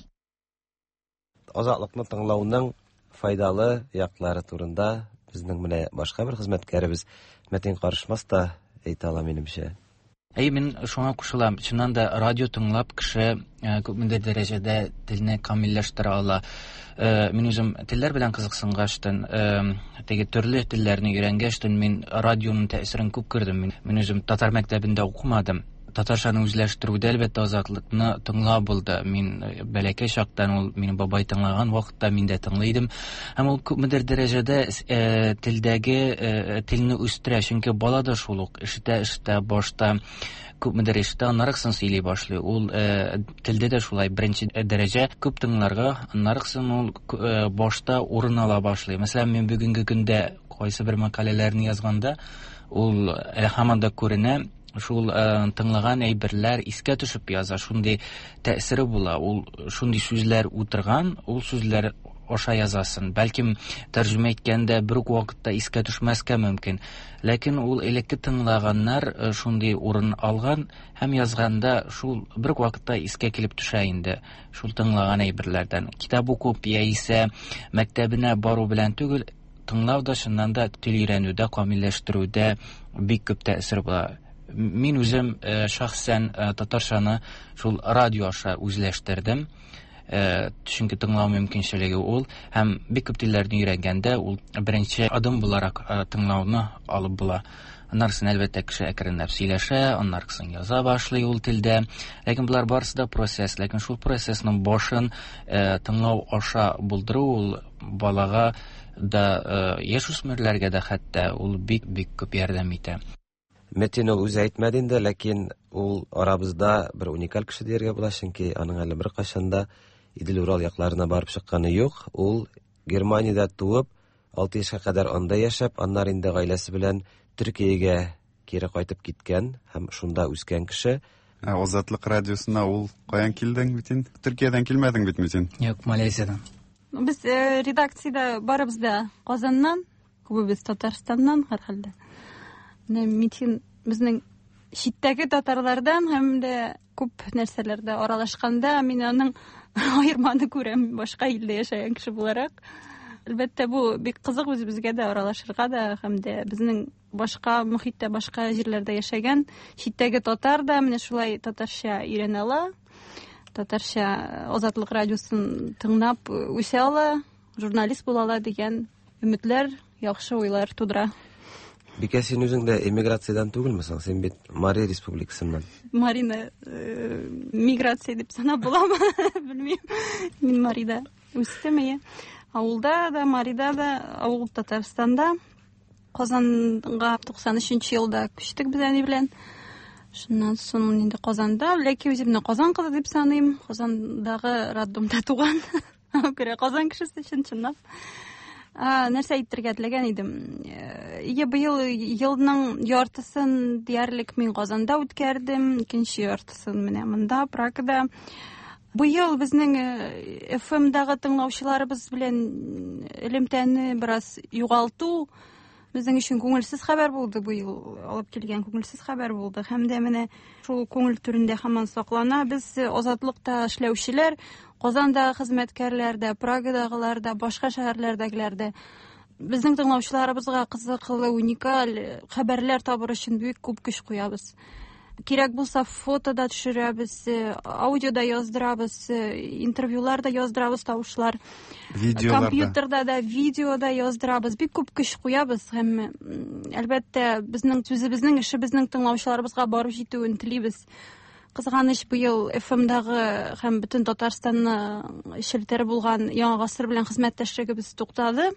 Speaker 2: Азатлыкны тыңлауның файдалы яклары турында безнең менә башка бер хезмәткәребез Мәтин Карышмас та әйтә ала минемчә.
Speaker 15: Әй, мин шуңа кушылам. Чыннан да радио тыңлап кеше күпмендер дәрәҗәдә телне камилләштерә ала. Мин үзем телләр белән кызыксынгаштан, теге төрле телләрне өйрәнгәштан мин радионың тәэсирен күп күрдем. Мин үзем татар мәктәбендә укымадым. Татарчаны үзләштерүдә әлбәттә Азатлыкны тыңлап булды. Мин бәләкәй чактан ул минем бабай тыңлаган вакытта мин дә тыңлыйдым. Һәм ул күпмедер дәрәҗәдә телдәге телне үстерә, чөнки бала да шул ук ишетә-ишетә башта күпмедер ишетә, аннарыксын сөйли башлый. Ул телдә дә шулай беренче дәрәҗә күп тыңларга, аннарыксын ул башта урын ала башлый. Мәсәлән, мин бүгенге көндә кайсы бер мәкаләләрне язганда, ул һаман да күренә. Шул тыңлаган әйберләр искә төшеп яза, шундый тәэсире була. Ул шундый сүзләр утырган, ул сүзләр аша язасын. Бәлким тәрҗемә иткәндә бер үк вакытта искә төшмәскә мөмкин. Ләкин ул элекке тыңлаганнар шундый урын алган һәм язганда шул бер үк вакытта искә килеп төшә инде. Шул тыңлаган әйберләрдән. Китап укып яисә мәктәбенә бару белән түгел, тыңлау да шуннан да тел өйрәнүдә, камилләштерүдә бик күп тәэсир була. Мин үзем шәхсән татарчаны шул радио аша үзләштердем. Чөнки тыңлау мөмкинчелеге ул һәм бик күп телләрне өйрәнгәндә ул беренче адым буларак тыңлауны алып була. Аннарсын әлбәттә кеше әкренләп сөйләшә, аннарсын яза башлый ул телдә. Ләкин булар барысы да процесс, ләкин шул процессның башын тыңлау аша булдыру ул балага да, яшүсмерләргә дә хәтта ул бик-бик күп ярдәм итә.
Speaker 2: Мәтин ул үзе әйтмәде инде, ләкин ул арабызда бер уникаль кеше дияргә була, чөнки аның әле бер кашанда Идел Урал якларына барып чыкканы юк. Ул Германиядә туып, алты яшькә кадәр анда яшәп, аннар инде гаиләсе белән Төркиягә кире кайтып киткән һәм шунда үскән кеше.
Speaker 1: Азатлык радиосына ул каян килдең бит инде? Төркиядән килмәдең бит Мәтин?
Speaker 15: Юк, Малайзиядан.
Speaker 5: Без редакциядә барыбыз да Казаннан, күбебез Татарстаннан һәрхәлдә. Мәтин безнең читтәге татарлардан һәм дә күп нәрсәләрдә аралашканда мин аның аерманы күрәм башка илдә яшәгән кеше буларак. Әлбәттә бу бик кызык үзебезгә дә аралашырга да һәм дә безнең башка мөхиттә, башка җирләрдә яшәгән читтәге татар да менә шулай татарча өйрәнә ала. татарча Азатлык радиосын тыңлап үсә ала, журналист була ала дигән өметләр, яхшы уйлар тудыра.
Speaker 2: Бикә, син үзең дә эмиграциядән түгелмесең? Син бит Мари Республикасыннан.
Speaker 5: Марина миграция дип санап буламы? Белмим. Мин Марида үстем, я. Авылда да, Марида да, авыл Татарстанда. Казанга туксан өченче елда күчтек без әни белән. Шуннан соң инде Казанда, ләкин үземне Казан кызы дип саныйм. Казандагы роддомда туган. Күрә Казан кешесе өчен чынлап. А, нәрсә әйтергә теләгән идем. Я быел елның яртысын диярлек мин Казанда үткәрдем, икенче яртысын менә монда, Прагада. Быел безнең эф эм-дагы тыңлаучыларыбыз белән элемтәне бераз югалту безнең өчен күңелсез хәбәр булды. Быел алып килгән күңелсез хәбәр булды. Һәм дә менә шул күңел түрендә һаман саклана. Без Азатлыкта эшләүчеләр, Казандагы хезмәткәрләр дә, Прагадагылар да, башка шәһәрләрдәгеләр дә безнең тыңлаучыларыбызга кызыклы, уникаль хәбәрләр табыр өчен бик күп көч куябыз. Кирәк булса фото да төшерәбез, аудио да яздырабыз, интервьюлар да яздырабыз, тавышлар. Компьютерда да, видео да яздырабыз. Бик күп көч куябыз һәм әлбәттә безнең сүзебезнең, эшебезнең тыңлаучыларыбызга барып җитүен телибез. Кызганыч, быел эф эм-дагы һәм бөтен Татарстанны эшелтәре булган Яңа гасыр белән хезмәттәшлегебез туктады.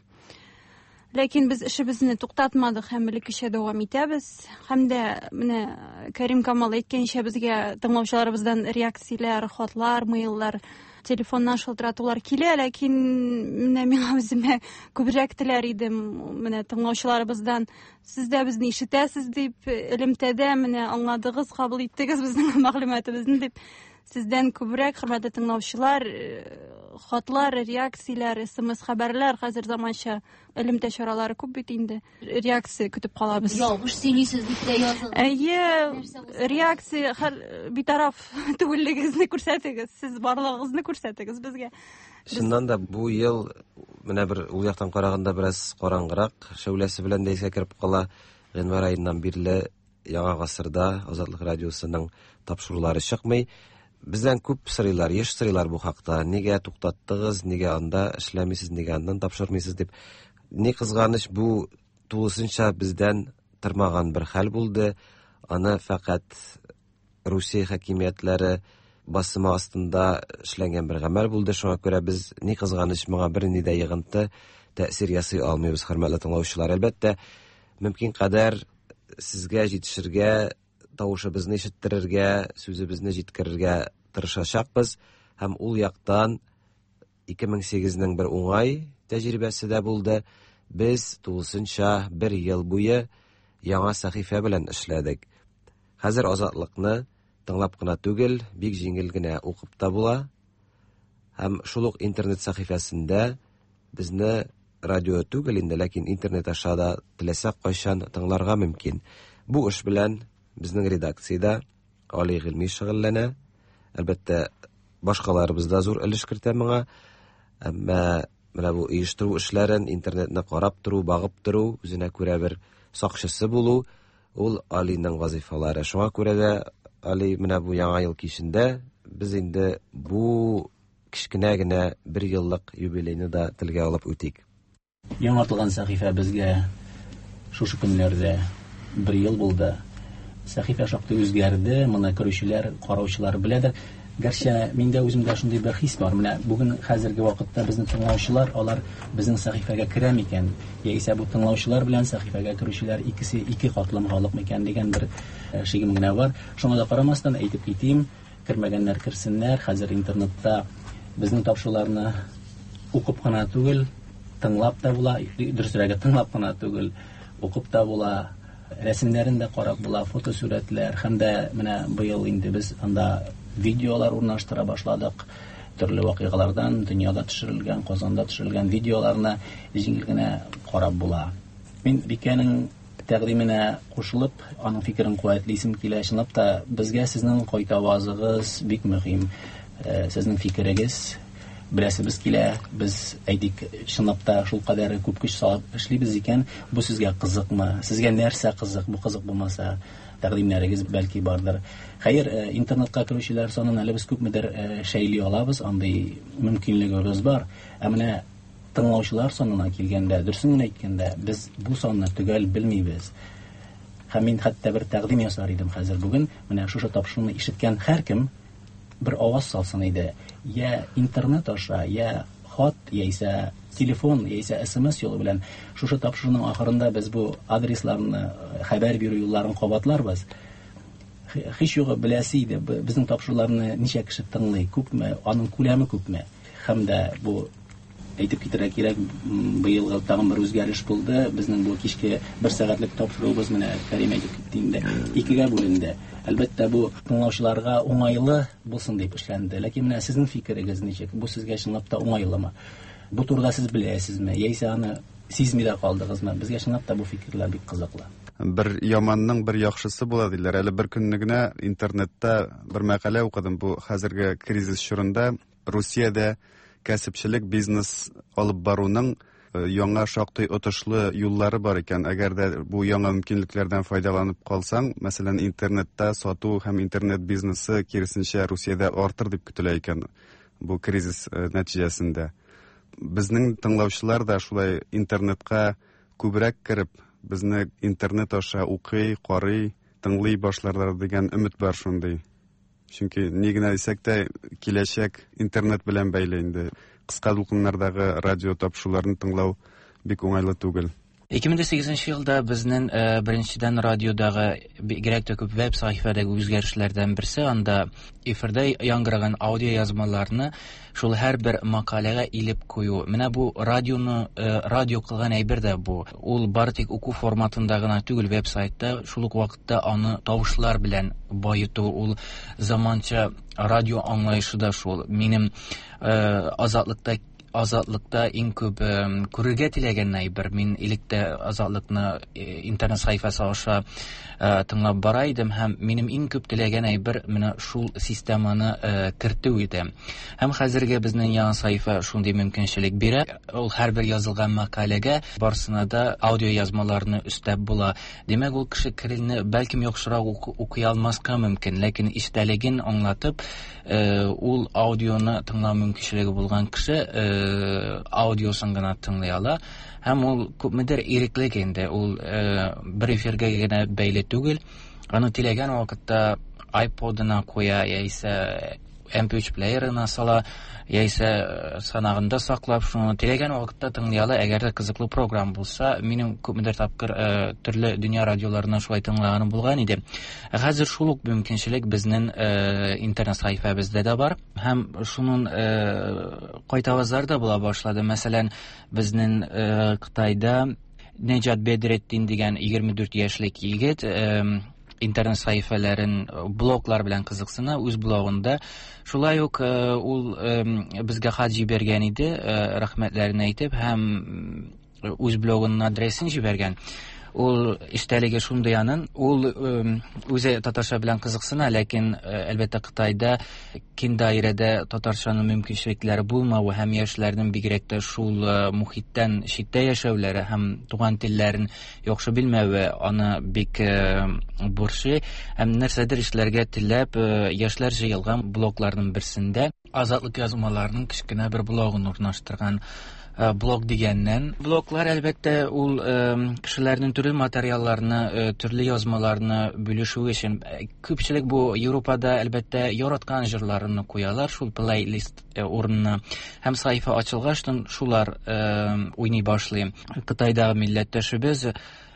Speaker 5: Ләкин без эшебезне туктатмадык һәм элеккечә дәвам итәбез. Һәм дә менә Кәрим Камал әйткәнчә, безгә тыңлаучыларыбыздан реакцияләр, хатлар, мейллар, телефоннан шылтыратулар килә, ләкин менә миңа үземә күбрәк теләр идем менә тыңлаучыларыбыздан сез дә безне ишетәсез дип, элемтәдә менә аңладыгыз, кабул иттегез безнең мәгълүматыбызны дип, сездән күбрәк, хөрмәтле тыңлаучылар, хатлар, реакцияләр, эс эм эс хәбәрләр, хәзер заманча элемтә чаралары күп бит инде. Реакция көтеп калабыз.
Speaker 3: Ялгыш сөйлисез дип тә язылган.
Speaker 5: Әйе, реакция битараф түгеллегегезне күрсәтегез, сез барлыгыгызны күрсәтегез безгә.
Speaker 2: Шуннан да бу ел менә бер ул яктан караганда бераз караңгырак, шәүләсе белән дә исә кирип кала. Гыйнвар аеннан бирле Яңа гасырда Азатлык радиосының тапшырулары чыкмый. Бездән күп сорыйлар, еш сорыйлар бу хакта. Нигә туктаттыгыз, нигә анда эшләмисез, нигә андан тапшырмыйсыз дип. Ни кызганыч, бу тулысынча бездән тормаган бер хәл булды. Аны фақат Русия хакимиятләре басымы астында эшләнгән бер гамәл булды. Шуңа күрә без ни кызганыч моңа бер ни дә йыгынты тәэсир ясый алмыйбыз, хөрмәтле тыңлаучылар. Әлбәттә, мөмкин кадәр сезгә җитешергә, тавышыбызны ишеттерергә, сүзебезне җиткерергә тырышачакбыз. Һәм ул яктан ике мең сигезнең бер уңай тәҗрибәсе дә булды. Без тулысынча бер ел буе яңа сәхифә белән эшләдек. Хәзер Азатлыкны тыңлап кына түгел, бик җиңел генә укып та була. Һәм шул ук интернет сәхифәсендә безне радио түгел инде, ләкин интернет аша да теләсәк кайчан тыңларга мөмкин. Бу эш белән безнең редакциядә али гыйльми шөгыльләнә. Әлбәттә, башкаларыбыз да зур өлеш кертә моңа. Әмма менә бу оештыру эшләрен, интернетны карап тору, багып тору, үзенә күрә бер сакчысы булу, ул алиның вазифалары. Шуңа күрә дә али менә бу яңа ел кичендә без инде бу кичкенә генә бер еллык юбилейны да телгә алып үтик.
Speaker 4: Яңартылган сәхифә безгә шушы көннәрдә бер ел булды. Сәхифә шактый үзгәрде, моны күрүчеләр, караучылар беләдер. Гәрчә миндә үземдә шундый бер хис бар. Менә бүген хәзерге вакытта безнең тыңлаучылар, алар безнең сәхифәгә керә микән? Яисә бу тыңлаучылар белән сәхифәгә керүчеләр икесе ике катлы халык микән дигән бер шигем генә бар. Шуңа да карамастан әйтеп китим, кермәгәннәр керсеннәр. Хәзер интернетта безнең тапшыруларны укып кына түгел, тыңлап та була, дөресрәге тыңлап кына түгел, укып та була. Рәсемнәрен дә карап була, фотосурәтләр, һәм дә менә быел инде без анда видеолар урнаштыра башладык. Төрле вакыйгалардан дөньяда төшерелгән, Казанда төшерелгән видеоларны җиңел генә карап була. Мин Бикәнең тәкъдименә кушылып, аның фикерен куәтлисем килә. Чынлап та безгә сезнең кайтавазыгыз бик мөһим. Сезнең фикерегез беләсебез килә. Без әйтик, чынлап та шул кадәр күп көч салып эшлибез икән, бу сезгә кызыкмы? Сезгә нәрсә кызык? Бу кызык булмаса, тәкъдимнәрегез бәлки бардыр. Хәер, интернетка керүчеләр санын әле без күпмедер шәйли алабыз, андый мөмкинлегебез бар. Ә менә тыңлаучылар санына килгәндә, дөресен әйткәндә, без бу санны төгәл белмибез. Һәм мин хәтта бер тәкъдим ясар идем хәзер бүген, менә шушы тапшыруны ишеткән һәркем бер аваз салсын иде. Я интернет аша, я хат, яисә телефон, яисә смс юлы белән шушы тапшыруның ахырында без бу адресларны, хәбәр бирү юлларын кабатларбыз. Һич югы беләсе иде, безнең тапшыруларны ничә кеше тыңлый, күпме, аның күләме күпме. Һәм дә бу әйтеп китәргә кирәк, быелгы тагын бер үзгәреш булды. Безнең бу кичке бер сәгатьлек тапшыруыбыз менә Кәрим әйтеп китте инде, икегә бүленде. Әлбәттә бу тыңлаучыларга уңайлы булсын дип эшләнде. Ләкин менә сезнең фикерегез ничек? Бу сезгә чынлап та уңайлымы? Бу турыда сез беләсезме? Яисә аны сизми дә калдыгызмы? Безгә чынлап та бу фикерләр бик кызыклы.
Speaker 1: Бер яманның бер яхшысы була диләр. Әле бер көнне генә интернетта бер мәкалә укыдым. Бу хәзерге кризис чорында Русиядә кәсепчелек, бизнес алып баруның яңа шактый отышлы юллары бар икән. Әгәр дә бу яңа мөмкинлекләрдән файдаланып калсаң, мәсәлән, интернетта сату һәм интернет бизнесы киресенчә Русиядә артыр дип көтелә икән бу кризис нәтиҗәсендә. Безнең тыңлаучылар да шулай интернетка күбрәк кереп, безне интернет аша укый, карый, тыңлый башларлар дигән өмет бар шундый. Чөнки ни генә дисәк тә киләчәк интернет белән бәйле инде. Кыска дулкыннардагы радио тапшыруларны тыңлау бик уңайлы түгел.
Speaker 15: ике мең сигезенче елда безнең беренчедән радиодагы бигрәк тә күп веб сәхифәдәге үзгәрешләрдән берсе, анда эфирдә яңгыраган аудио язмаларны шул һәрбер макаләгә илеп кую. Менә бу радионы радио кылган әйбер дә бу. Ул бары тик уку форматында гына түгел, веб-сайтта шул ук вакытта аны тавышлар белән байыту, ул заманча радио аңлаешы да шул. Минем азатлыкта Азатлыкта иң күп күрергә теләгән әйбер. Мин илектә Азатлыкны интернет сәхифәсе аша тыңлап бара идем һәм минем иң күп теләгән әйбер менә шул системаны кертү иде. Һәм хәзерге безнең яңа сәхифә шундый мөмкинчелек бирә. Ул һәрбер язылган макаләгә барсына да аудио язмаларны өстәп була. Димәк, ул кеше Кириллне бәлким яхшырак укый алмаска мөмкин, ләкин иштәлеген аңлатып, ул аудионы тыңлау мөмкинчелеге булган кеше аудиосын гына тыңлый ала. Һәм ул күпмедер иреклек инде, ул бер эфиргә генә бәйле түгел. Аны теләгән вакытта iPod-ына куя, яисә эм пи өч плеерына сала, яисә санагында саклап, шуны теләгән вакытта тыңлый ала. Әгәр дә кызыклы программа булса, минем күпмедер тапкыр төрле дөнья радиоларына шулай тыңлаганым булган иде. Хәзер шул ук мөмкинчелек безнең интернет сәхифәбездә дә бар. Һәм шуның кайтавазлары да була башлады. Мәсәлән, безнең Кытайда Неҗат Бедретдин дигән егерме дүрт яшьлек егет интернет сәхифәләрен, блоглар белән кызыксына, үз блогында. Шулай ук ул безгә хат җибәргән иде, рәхмәтләрен әйтеп, һәм үз блогының адресен җибәргән. Ул иштәлеге шундый анын, ул үзе татарча белән кызыксына, ләкин әлбәттә Кытайда киң даирәдә татарчаның мөмкинчелекләре булмавы һәм яшьләрнең бигрәк тә шул мөхиттән читтә яшәүләре һәм туган телләрен яхшы белмәве аны бик бурчый. Һәм нәрсәдер эшләргә теләп, яшьләр җыелган блогларның берсендә Азатлык язмаларының кечкенә бер блогын урнаштырган. Блог дигәннән, блоглар әлбәттә ул кешеләрнең төрле материалларны, төрле язмаларны бүлешү өчен. Күпчелек бу Европада әлбәттә яраткан җырларны куялар шул плейлист урынына. Һәм сәхифә ачылгач, шулар уйный башлый. Кытайдагы милләттәшебез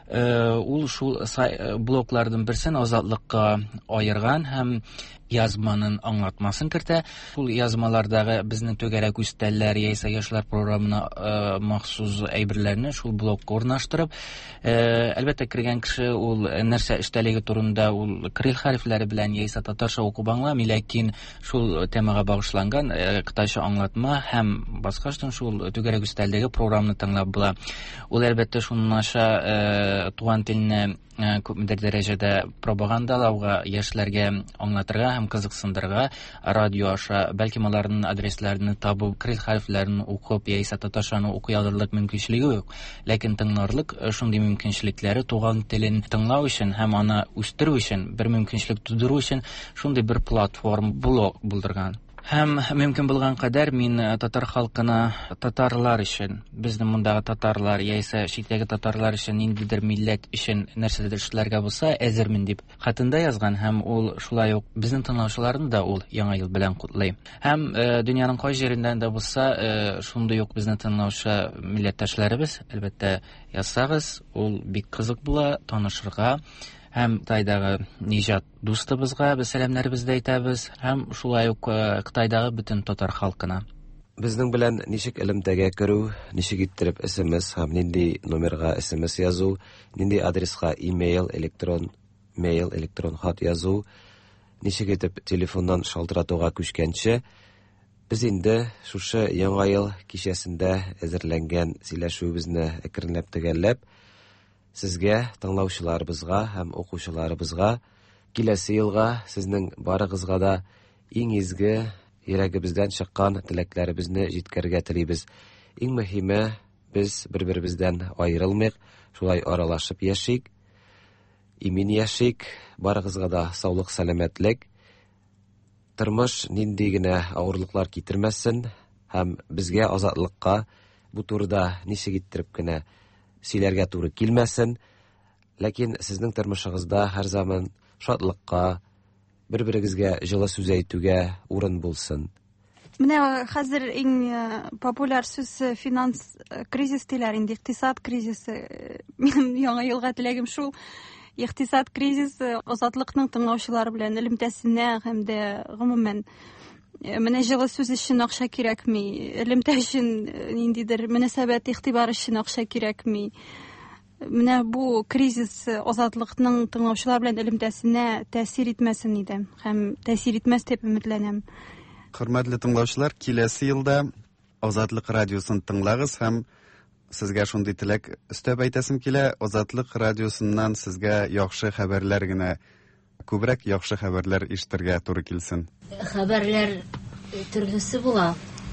Speaker 15: ул шул блоглардан берсен Азатлыкка аерган һәм язманың аңлатмасын кертә. Шул язмалардагы безнең түгәрәк үстәлләр яисә яшьләр программына махсус әйберләрне шул блогка урнаштырып, әлбәттә кергән кеше ул нәрсә эштәлеге турында ул кирилл хәрефләре белән яисә татарча укып аңламый, ләкин шул темага багышланган кытайча аңлатма һәм башкачтан шул түгәрәк үстәлдәге программаны тыңлап була. Ул әлбәттә шуның аша туган телне күпмедер дәрәҗәдә пропагандалауга, яшьләргә аңлатырга һәм кызыксындырырга радио аша, бәлки аларның адресларын табып, кирилл хәрефләрен укып, яисә татарчаны укый алырлык мөмкинчелеге юк. Ләкин тыңларлык шундый мөмкинчелекләре туган телен тыңлау өчен һәм аны үстерү өчен, бер мөмкинчелек тудыру өчен шундый бер платформа блог булдырган. Һәм мөмкин булган кадәр мин татар халкына, татарлар өчен, безнең мондагы татарлар яисә читтәге татарлар өчен, ниндидер милләт өчен нәрсәдер эшләргә булса, әзермен дип хатында язган һәм ул шулай ук безнең тыңлаучыларны да ул яңа ел белән кутлый. Һәм э, дөньяның кай җирендән дә булса, э, шундый ук безнең тыңлаучы милләттәшләребез, әлбәттә, язсагыз, ул бик кызык була танышырга. Һәм Кытайдагы Нижат дустыбызга без сәламнәребезне әйтәбез, һәм шулай ук Кытайдагы бөтен татар халкына.
Speaker 2: Безнең белән ничек элемтәгә керү, ничек иттереп эсэмэс һәм нинди номерга эсэмэс язу, нинди адреска имейл, электрон мейл, электрон хат язу, ничек итеп телефоннан шалтыратуга күчкәнче, без инде шушы яңа ел кичәсендә әзерләнгән сөйләшүебезне әкренләп төгәлләп, сезгә, тыңлаучыларыбызга һәм укучыларыбызга, киләсе елга сезнең барыгызга да иң изге, йөрәгебездән чыккан теләкләребезне җиткәргә телибез. Иң мөһиме, без бер-беребездән аерылмыйк, шулай аралашып яшик, имин яшик, барыгызга да саулык, сәламәтлек, тормыш нинди генә авырлыклар китермәсен, һәм безгә азатлыкка бу турыда ничек иттереп кенә сөйләргә туры килмәсен, ләкин сезнең тормышыгызда һәр заман шатлыкка, бер-берегезгә җылы сүз әйтүгә урын булсын.
Speaker 5: Менә хәзер иң популяр сүз финанс кризис диләр, инде икътисад кризисы. Минем яңа елга теләгем шул. Икътисад кризисы азатлыкның тыңлаучылары белән элемтәсенә һәм дә гомумән менә җылы сүз өчен акча кирәкми, элемтә өчен ниндидер мөнәсәбәт, игътибар өчен акча кирәкми. Менә бу кризис азатлыкның тыңлаучылар белән элемтәсенә тәэсир итмәсен иде һәм тәэсир итмәс дип өметләнәм.
Speaker 1: Хөрмәтле тыңлаучылар, киләсе елда Азатлык радиосын тыңлагыз һәм сезгә шундый теләк өстәп әйтәсем килә, Азатлык радиосыннан сезгә яхшы хәбәрләр генә, күбрәк яхшы хәбәрләр ишетергә туры килсен.
Speaker 3: Хәбәрләр төрлесе була.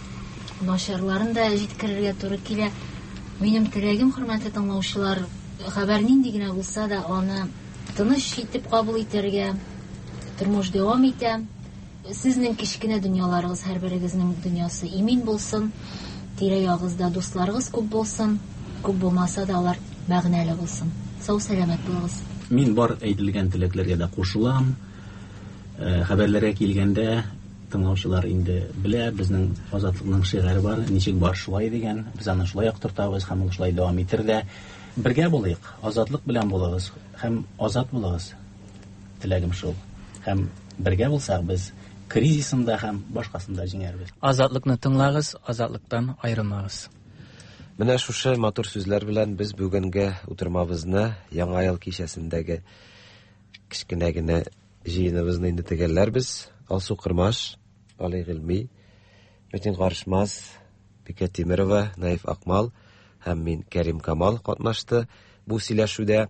Speaker 3: Начарларын да җиткерергә туры килә. Минем теләгем, хөрмәтле тыңлаучылар, хәбәр нинди генә булса да, аны тыныч итеп кабул итәргә, тормыш дәвам итә. Сезнең кечкенә дөньяларыгыз, һәр берегезнең дөньясы имин булсын, тирә-ягызда дусларыгыз күп булсын, күп булмаса да алар мәгънәле булсын. Сау сәламәт булыгыз.
Speaker 4: Мин бар әйтелгән теләкләргә дә кушылам. Хәбәрләргә килгәндә тыңлаучылар инде белә, безнең Азатлыкның шигъре бар, ничек бар шулай дигән. Без аны шулай яктыртабыз һәм ул шулай дәвам итер дә. Бергә булыйк, Азатлык белән булыгыз һәм азат булыгыз. Теләгем шул. Һәм бергә булсак, без кризисында һәм башкасында җиңәрбез.
Speaker 15: Азатлыкны тыңлагыз, азатлыктан аерылмагыз.
Speaker 2: Менә шушы матур сүзләр белән без бүгенге утырмабызны, яңа ел кичәсендәге кичкенә генә җыеныбызны инде төгәлләрбез. Алсу Кырмаш, Али Гыйльми, Метин Карышмас, Бикә Тимерова, Наиф Акмал һәм мин Кәрим Камал катнашты бу сөйләшүдә.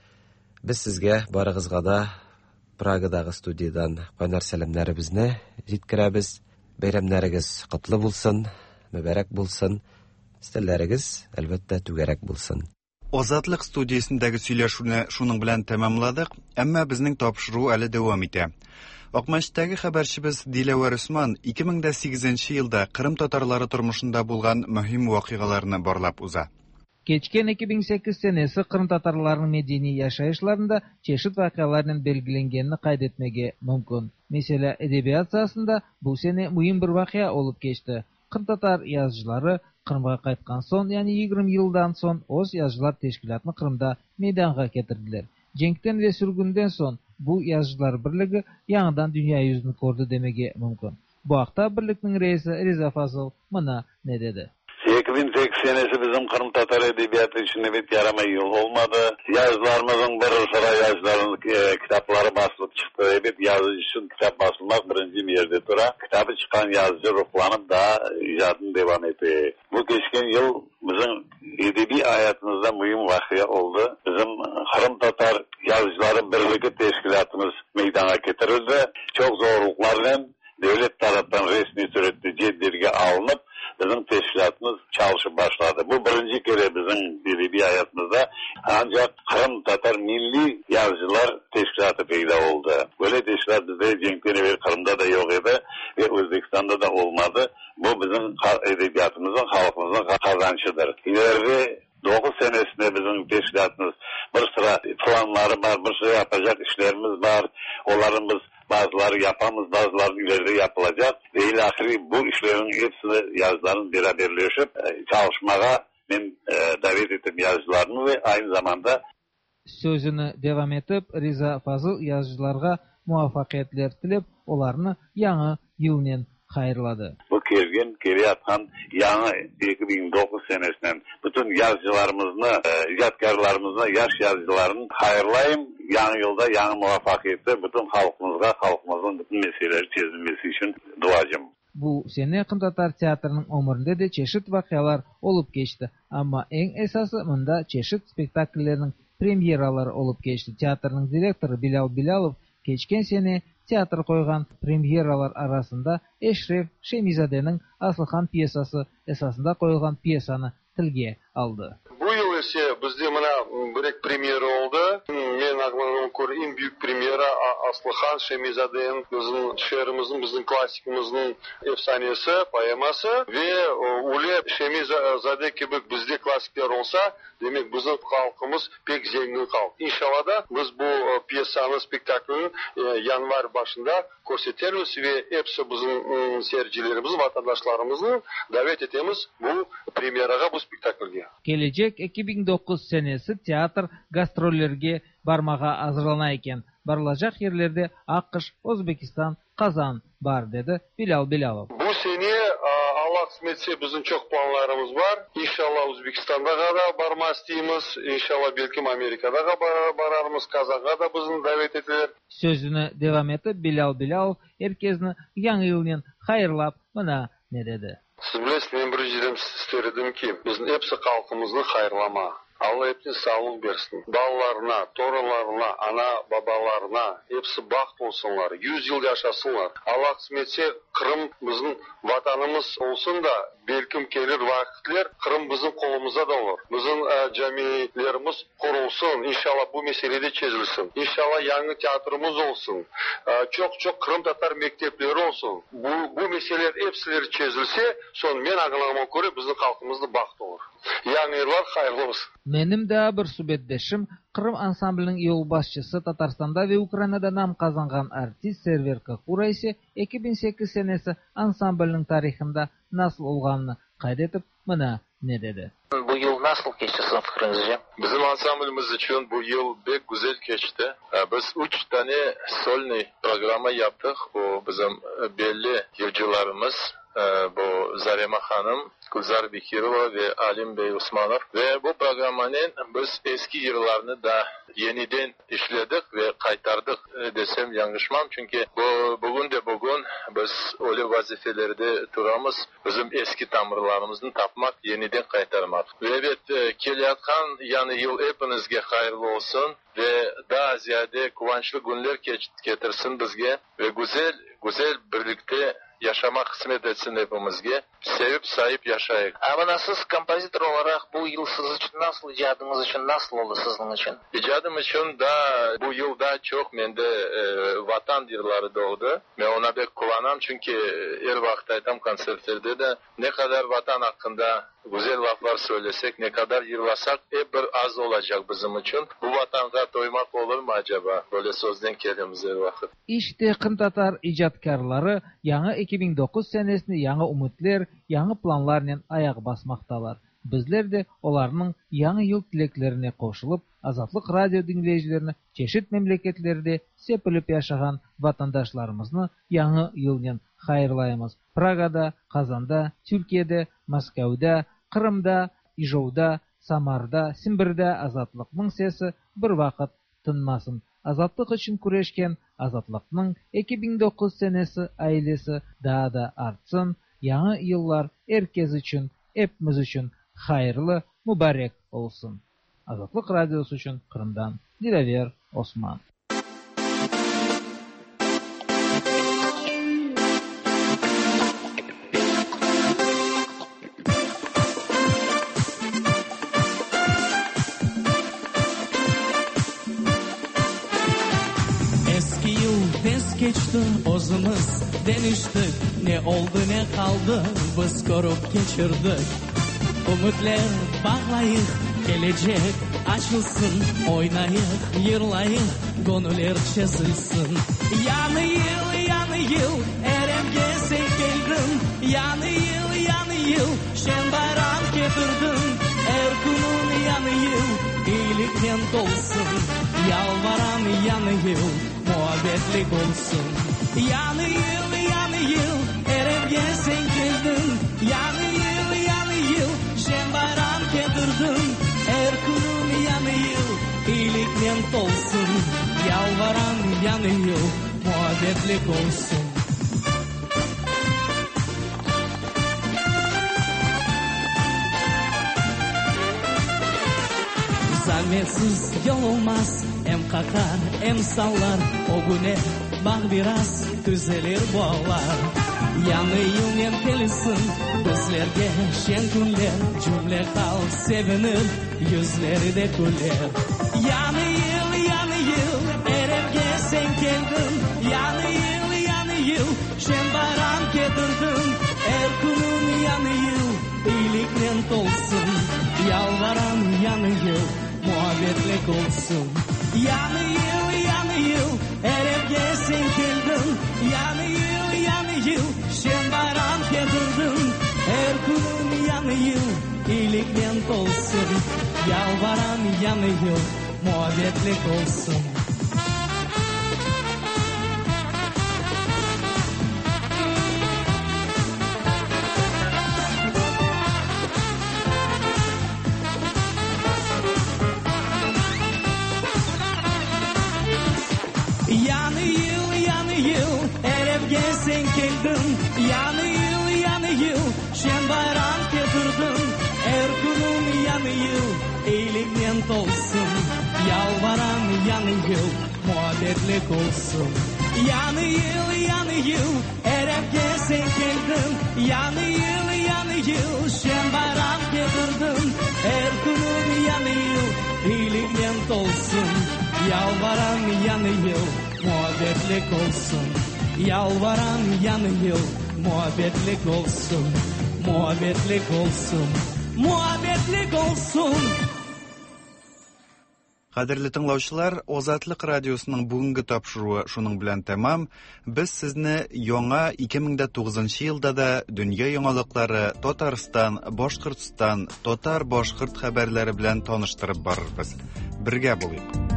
Speaker 2: Без сезгә барыгызга да Прагадагы студиядан кайнар сәламнәребезне җиткерәбез. Бәйрәмнәрегез котлы булсын, мөбарәк булсын. Стәлләрегез әлбәттә түгәрәк булсын.
Speaker 1: Азатлык студиясендәге сөйләшүне шуның белән тәмамладык, әмма безнең тапшыру әле дәвам итә. Акмаштагы хәбәрчебез Диләвәр Усман ике мең сигезенче елда Кырым татарлары тормышында булган мөһим вакыйгаларны барлап уза.
Speaker 16: Geçken iki bin sekiz senesi Kırım Tatarlarının medeni yaşayışlarında çeşit vakalarının belgilengenini kaydetmege mümkün. Mesela edebiyat sahasında bu sene mühim bir vakıya olup geçti. Kırım Tatar yazıcıları Kırım'a qaytkan son, yani yigirme yıldan son Oz Yazıcılar Teşkilatını Kırım'da meydanğa getirdiler. Cenkten ve sürgünden son bu yazıcılar birligi yanıdan dünya yüzünü gördü demege mümkün. Bu haqda birlikning reisi Reza Fazıl mına ne dedi?
Speaker 17: iki bin sekiz senesi bizim Kırım Tatar edebiyatı için evet yaramay yıl olmadı. Yazılarımızın bir sıra yazılarının e, kitapları basılıp çıktı. Evet yazıcı için kitap basılmak birinci yerde tura. Kitabı çıkan yazıcı ruhlanıp daha icadını devam etti. Bu geçken yıl bizim edebi hayatımızda mühim vakıya oldu. Bizim Kırım Tatar Yazıcıları Birliği Teşkilatımız meydana getirildi. Çok zorluklarla devlet tarafından resmi surette ciddiye alınıp bizim teşkilatımız çalışıp başladı. Bu birinci kere bizim edebi hayatımızda ancak Kırım Tatar Milli Yazıcılar Teşkilatı peyda oldu. Böyle teşkilat bizde Cenk'ten evvel Kırım'da da yok idi ve Özbekistan'da da olmadı. Bu bizim edebiyatımızın, halkımızın kazançıdır. İleride dokuz senesinde bizim teşkilatımız bir sıra planları var, bir sıra yapacak işlerimiz var. Onların biz bazıları yapamız, bazıları ileride yapılacak. Ve ilahiri bu işlerin hepsini yazıların beraberleşip çalışmaya ben e, davet ettim yazılarını ve aynı zamanda
Speaker 16: sözünü devam etip Riza Fazıl yazıcılarga muvaffaqiyetler tilep, olarını yanı yılnen hayırladı.
Speaker 17: Bu kelgen keliyatkan yanı iki bin dokuz senesinden bütün yazıcılarımızı, e, icatkarlarımızı, yaş yazıcılarını hayırlayım. Yanı yolda yanı muvaffaqiyetler bütün halkımızga, halkımızın bütün meseleleri çözülmesi için duacım.
Speaker 16: Bu sene Kırım Tatar teatrının ömründe de çeşit vakalar olup geçti. Ama en esası mında çeşit spektakllerinin premyeraları olup geçti. Teatrının direktörü Bilal Bilalov geçken sene teatr koygan premyeralar arasında Eşref Şemizade'nin Aslıhan piyesası esasında koyulgan piyesani tilge aldı.
Speaker 18: Bu yıl ise bizde mana bir premyera oldu. Men ağlamam ko'ra en büyük premyera Aslıhan Şemizade'nin bizim şehrimizin, bizim klasikimizin efsanesi, poeması ve Ule Şemizade gibi bizde klasikler olsa, demek bizim halkımız pek zengin halk. İnşallah da biz bu piyesani, spektaklini yanvar başında ko'rsatamiz ve hepsi bizim seyircilerimiz, vatandaşlarımızı davet etemiz bu premyeraga, bu spektaklga.
Speaker 16: Gelecek iki bin dokuz senesi teatr gastrollerge barmaga hazırlana eken. Barılacak yerlerde AQSh, Özbekistan, Kazan var dedi Bilal Bilalov.
Speaker 18: Bu sene Allah kısmetse bizim çok planlarımız var. İnşallah Özbekistan'da da barma isteyimiz. İnşallah belki Amerika'da da bararımız, Kazan'a da bizim davet edilir.
Speaker 16: Sözünü devam etip Bilal Bilalov herkesini yanı yılın hayırlap bana ne dedi?
Speaker 18: Siz bilesiz, men bir жерim istedim ki bizim hepsi halkımızın hayırlama. Allah hepsine sağlık versin. Ballarına, torunlarına, ana babalarına hepsi baht olsunlar. Yüz yıl yaşasınlar. Allah kısmetse Kırım bizim vatanımız olsun da belki gelir vakitler Kırım bizim kolumuzda da olur. Bizim e, camilerimiz kurulsun. İnşallah bu meselede çözülsün. İnşallah yeni tiyatromuz olsun. E, çok çok Kırım Tatar mektepleri olsun. Bu bu meseleler hepsileri çözülse son men ağlamama göre bizim halkımızda baht olur. Yani yıllar hayırlı olsun.
Speaker 16: Benim de bir suhbetdeşim Kırım ansamblinin yol başçısı Tatarstanda ve Ukraynada nam kazangan artist Server Kakura ise iki bin sekiz senesi ansamblinin tarihinde nasıl olganını kaydetip bana ne dedi?
Speaker 19: Bu yıl nasıl geçti sizin fikrinizce?
Speaker 18: Bizim ansamblimiz için bu yıl pek güzel geçti. Biz üç tane solni programa yaptık. Bu bizim belli yılcılarımız. Bu Zarema Hanım, Gülzar Bekirova ve Alim Bey Osmanov ve bu programın biz eski yıllarını da yeniden işledik ve kaytardık desem yanlışmam. Çünkü bu bugün de bugün biz öyle vazifelerde duramız. Bizim eski tamirlarımızı tapmak, yeniden kaytarmak. Ve evet, keliyatkan yani yıl hepinizge hayırlı olsun ve daha ziyade kıvançlı günler getirsin bizge ve güzel güzel birlikte yaşamak kısmet etsin hepimizge. Sevip sahip yaşayık.
Speaker 19: Ama siz kompozitör olarak bu yıl siz için nasıl, icadınız için nasıl oldu sizin için?
Speaker 18: İcadım için da bu yıl daha çok mende e, vatan yılları doğdu. Ve ona pek kullanam çünkü her vakit aytam konsertlerde de ne kadar vatan hakkında güzel laflar söylesek, ne kadar yırlasak hep bir az olacak bizim için. Bu vatanga doymak olur mu acaba? Böyle sözden kelimiz her vakit.
Speaker 16: İşte Kırım Tatar icatkarları yanı iki bin dokuz senesini yanı umutlar, yanı planlarla ayak basmaktalar. Bizler de onların yanı yıl dileklerine koşulup Azatlık radyo dinleyicilerini çeşit memleketlerde sepilip yaşayan vatandaşlarımızı yanı yılın hayırlayımız. Praga'da, Kazan'da, Türkiye'de, Moskov'da, Kırım'da, İjov'da, Samar'da, Simbir'de azatlıkның sesi bir vakit tınmasın. Azatlık için kureşken azatlıkның iki bin dokuz senesi ailesi daha da artsın. Yanı yıllar herkes için, hepimiz için hayırlı mübarek olsun. Azatlık Radyosu için Kırım'dan Dilaver Osman.
Speaker 20: Eski yıl tez geçti, özümüz deniştik. Ne oldu ne kaldı, biz korup geçirdik. Umutlar bağlayık, gelecek açılsın. Oynayık, yırlayık, gönüller çözülsün. Yanı yıl, yanı yıl, eremge sen geldin. Yanı yıl, yanı yıl, şen bayram getirdin. Her günün yanı yıl, iyilikten dolsun. Yalvaran yanı yıl, muhabbetlik olsun. Yanı yıl, yanı yıl, eremge sen geldin. Yanı yıl, yanı yıl, şen bayram getirdin. Her günün yanı yıl, iyilikten dolsun. Yalvaran yanı yıl, muhabbetlik olsun. Zahmetsiz yol olmaz, hem kakar hem sallar. O güne bak biraz, düzelir bağlar. Yanı yılmen gelsin, bizlerge şen günler. Cümle halk sevinir, yüzleri de güler. Yanı yıl, yanı yıl, eremge sen geldin. Yanı yıl, yanı yıl, şen bayram getirdin. Her günün yanı yıl, iyilikten dolsun. Yalvaran yanı yıl, muhabbetlik olsun. Yanı yıl, yanı yıl, eremge sen geldin. Yanı yıl, yanı yıl, şen bayram getirdin. Her günün yanı yıl, iyilikten dolsun. Yalvaran yanı yıl, muhabbetlik olsun. Yanı yıl, yanı yıl, eremge sen geldin. Yanı yıl, yanı yıl, şen bayram getirdin. Her günün yanı yıl, iyilikten dolsun. Yalvaran yanı yıl, muhabbetlik olsun. Yanı yıl, yanı yıl, eremge sen geldin. Yanı yıl, yanı yıl, şen bayram getirdin. Her günün yanı yıl, iyilikten dolsun. Yalvaran yanı yıl, muhabbetlik olsun. Yalvaran yanı yıl, muhabbetlik olsun. Muhabbetlik olsun. Muhabbetlik olsun.
Speaker 1: Qadrli tinglovchilar, Ozatlik radiosunun bugungi topshiruvi shuning bilan tamam. Biz sizni yangi ikki ming to'qqizinchi yilda da dunyo yangiliklari, Tatariston, Boshqirdiston, Tatar boshqirt xabarlari bilan tanishtirib boramiz. Birga bo'ling.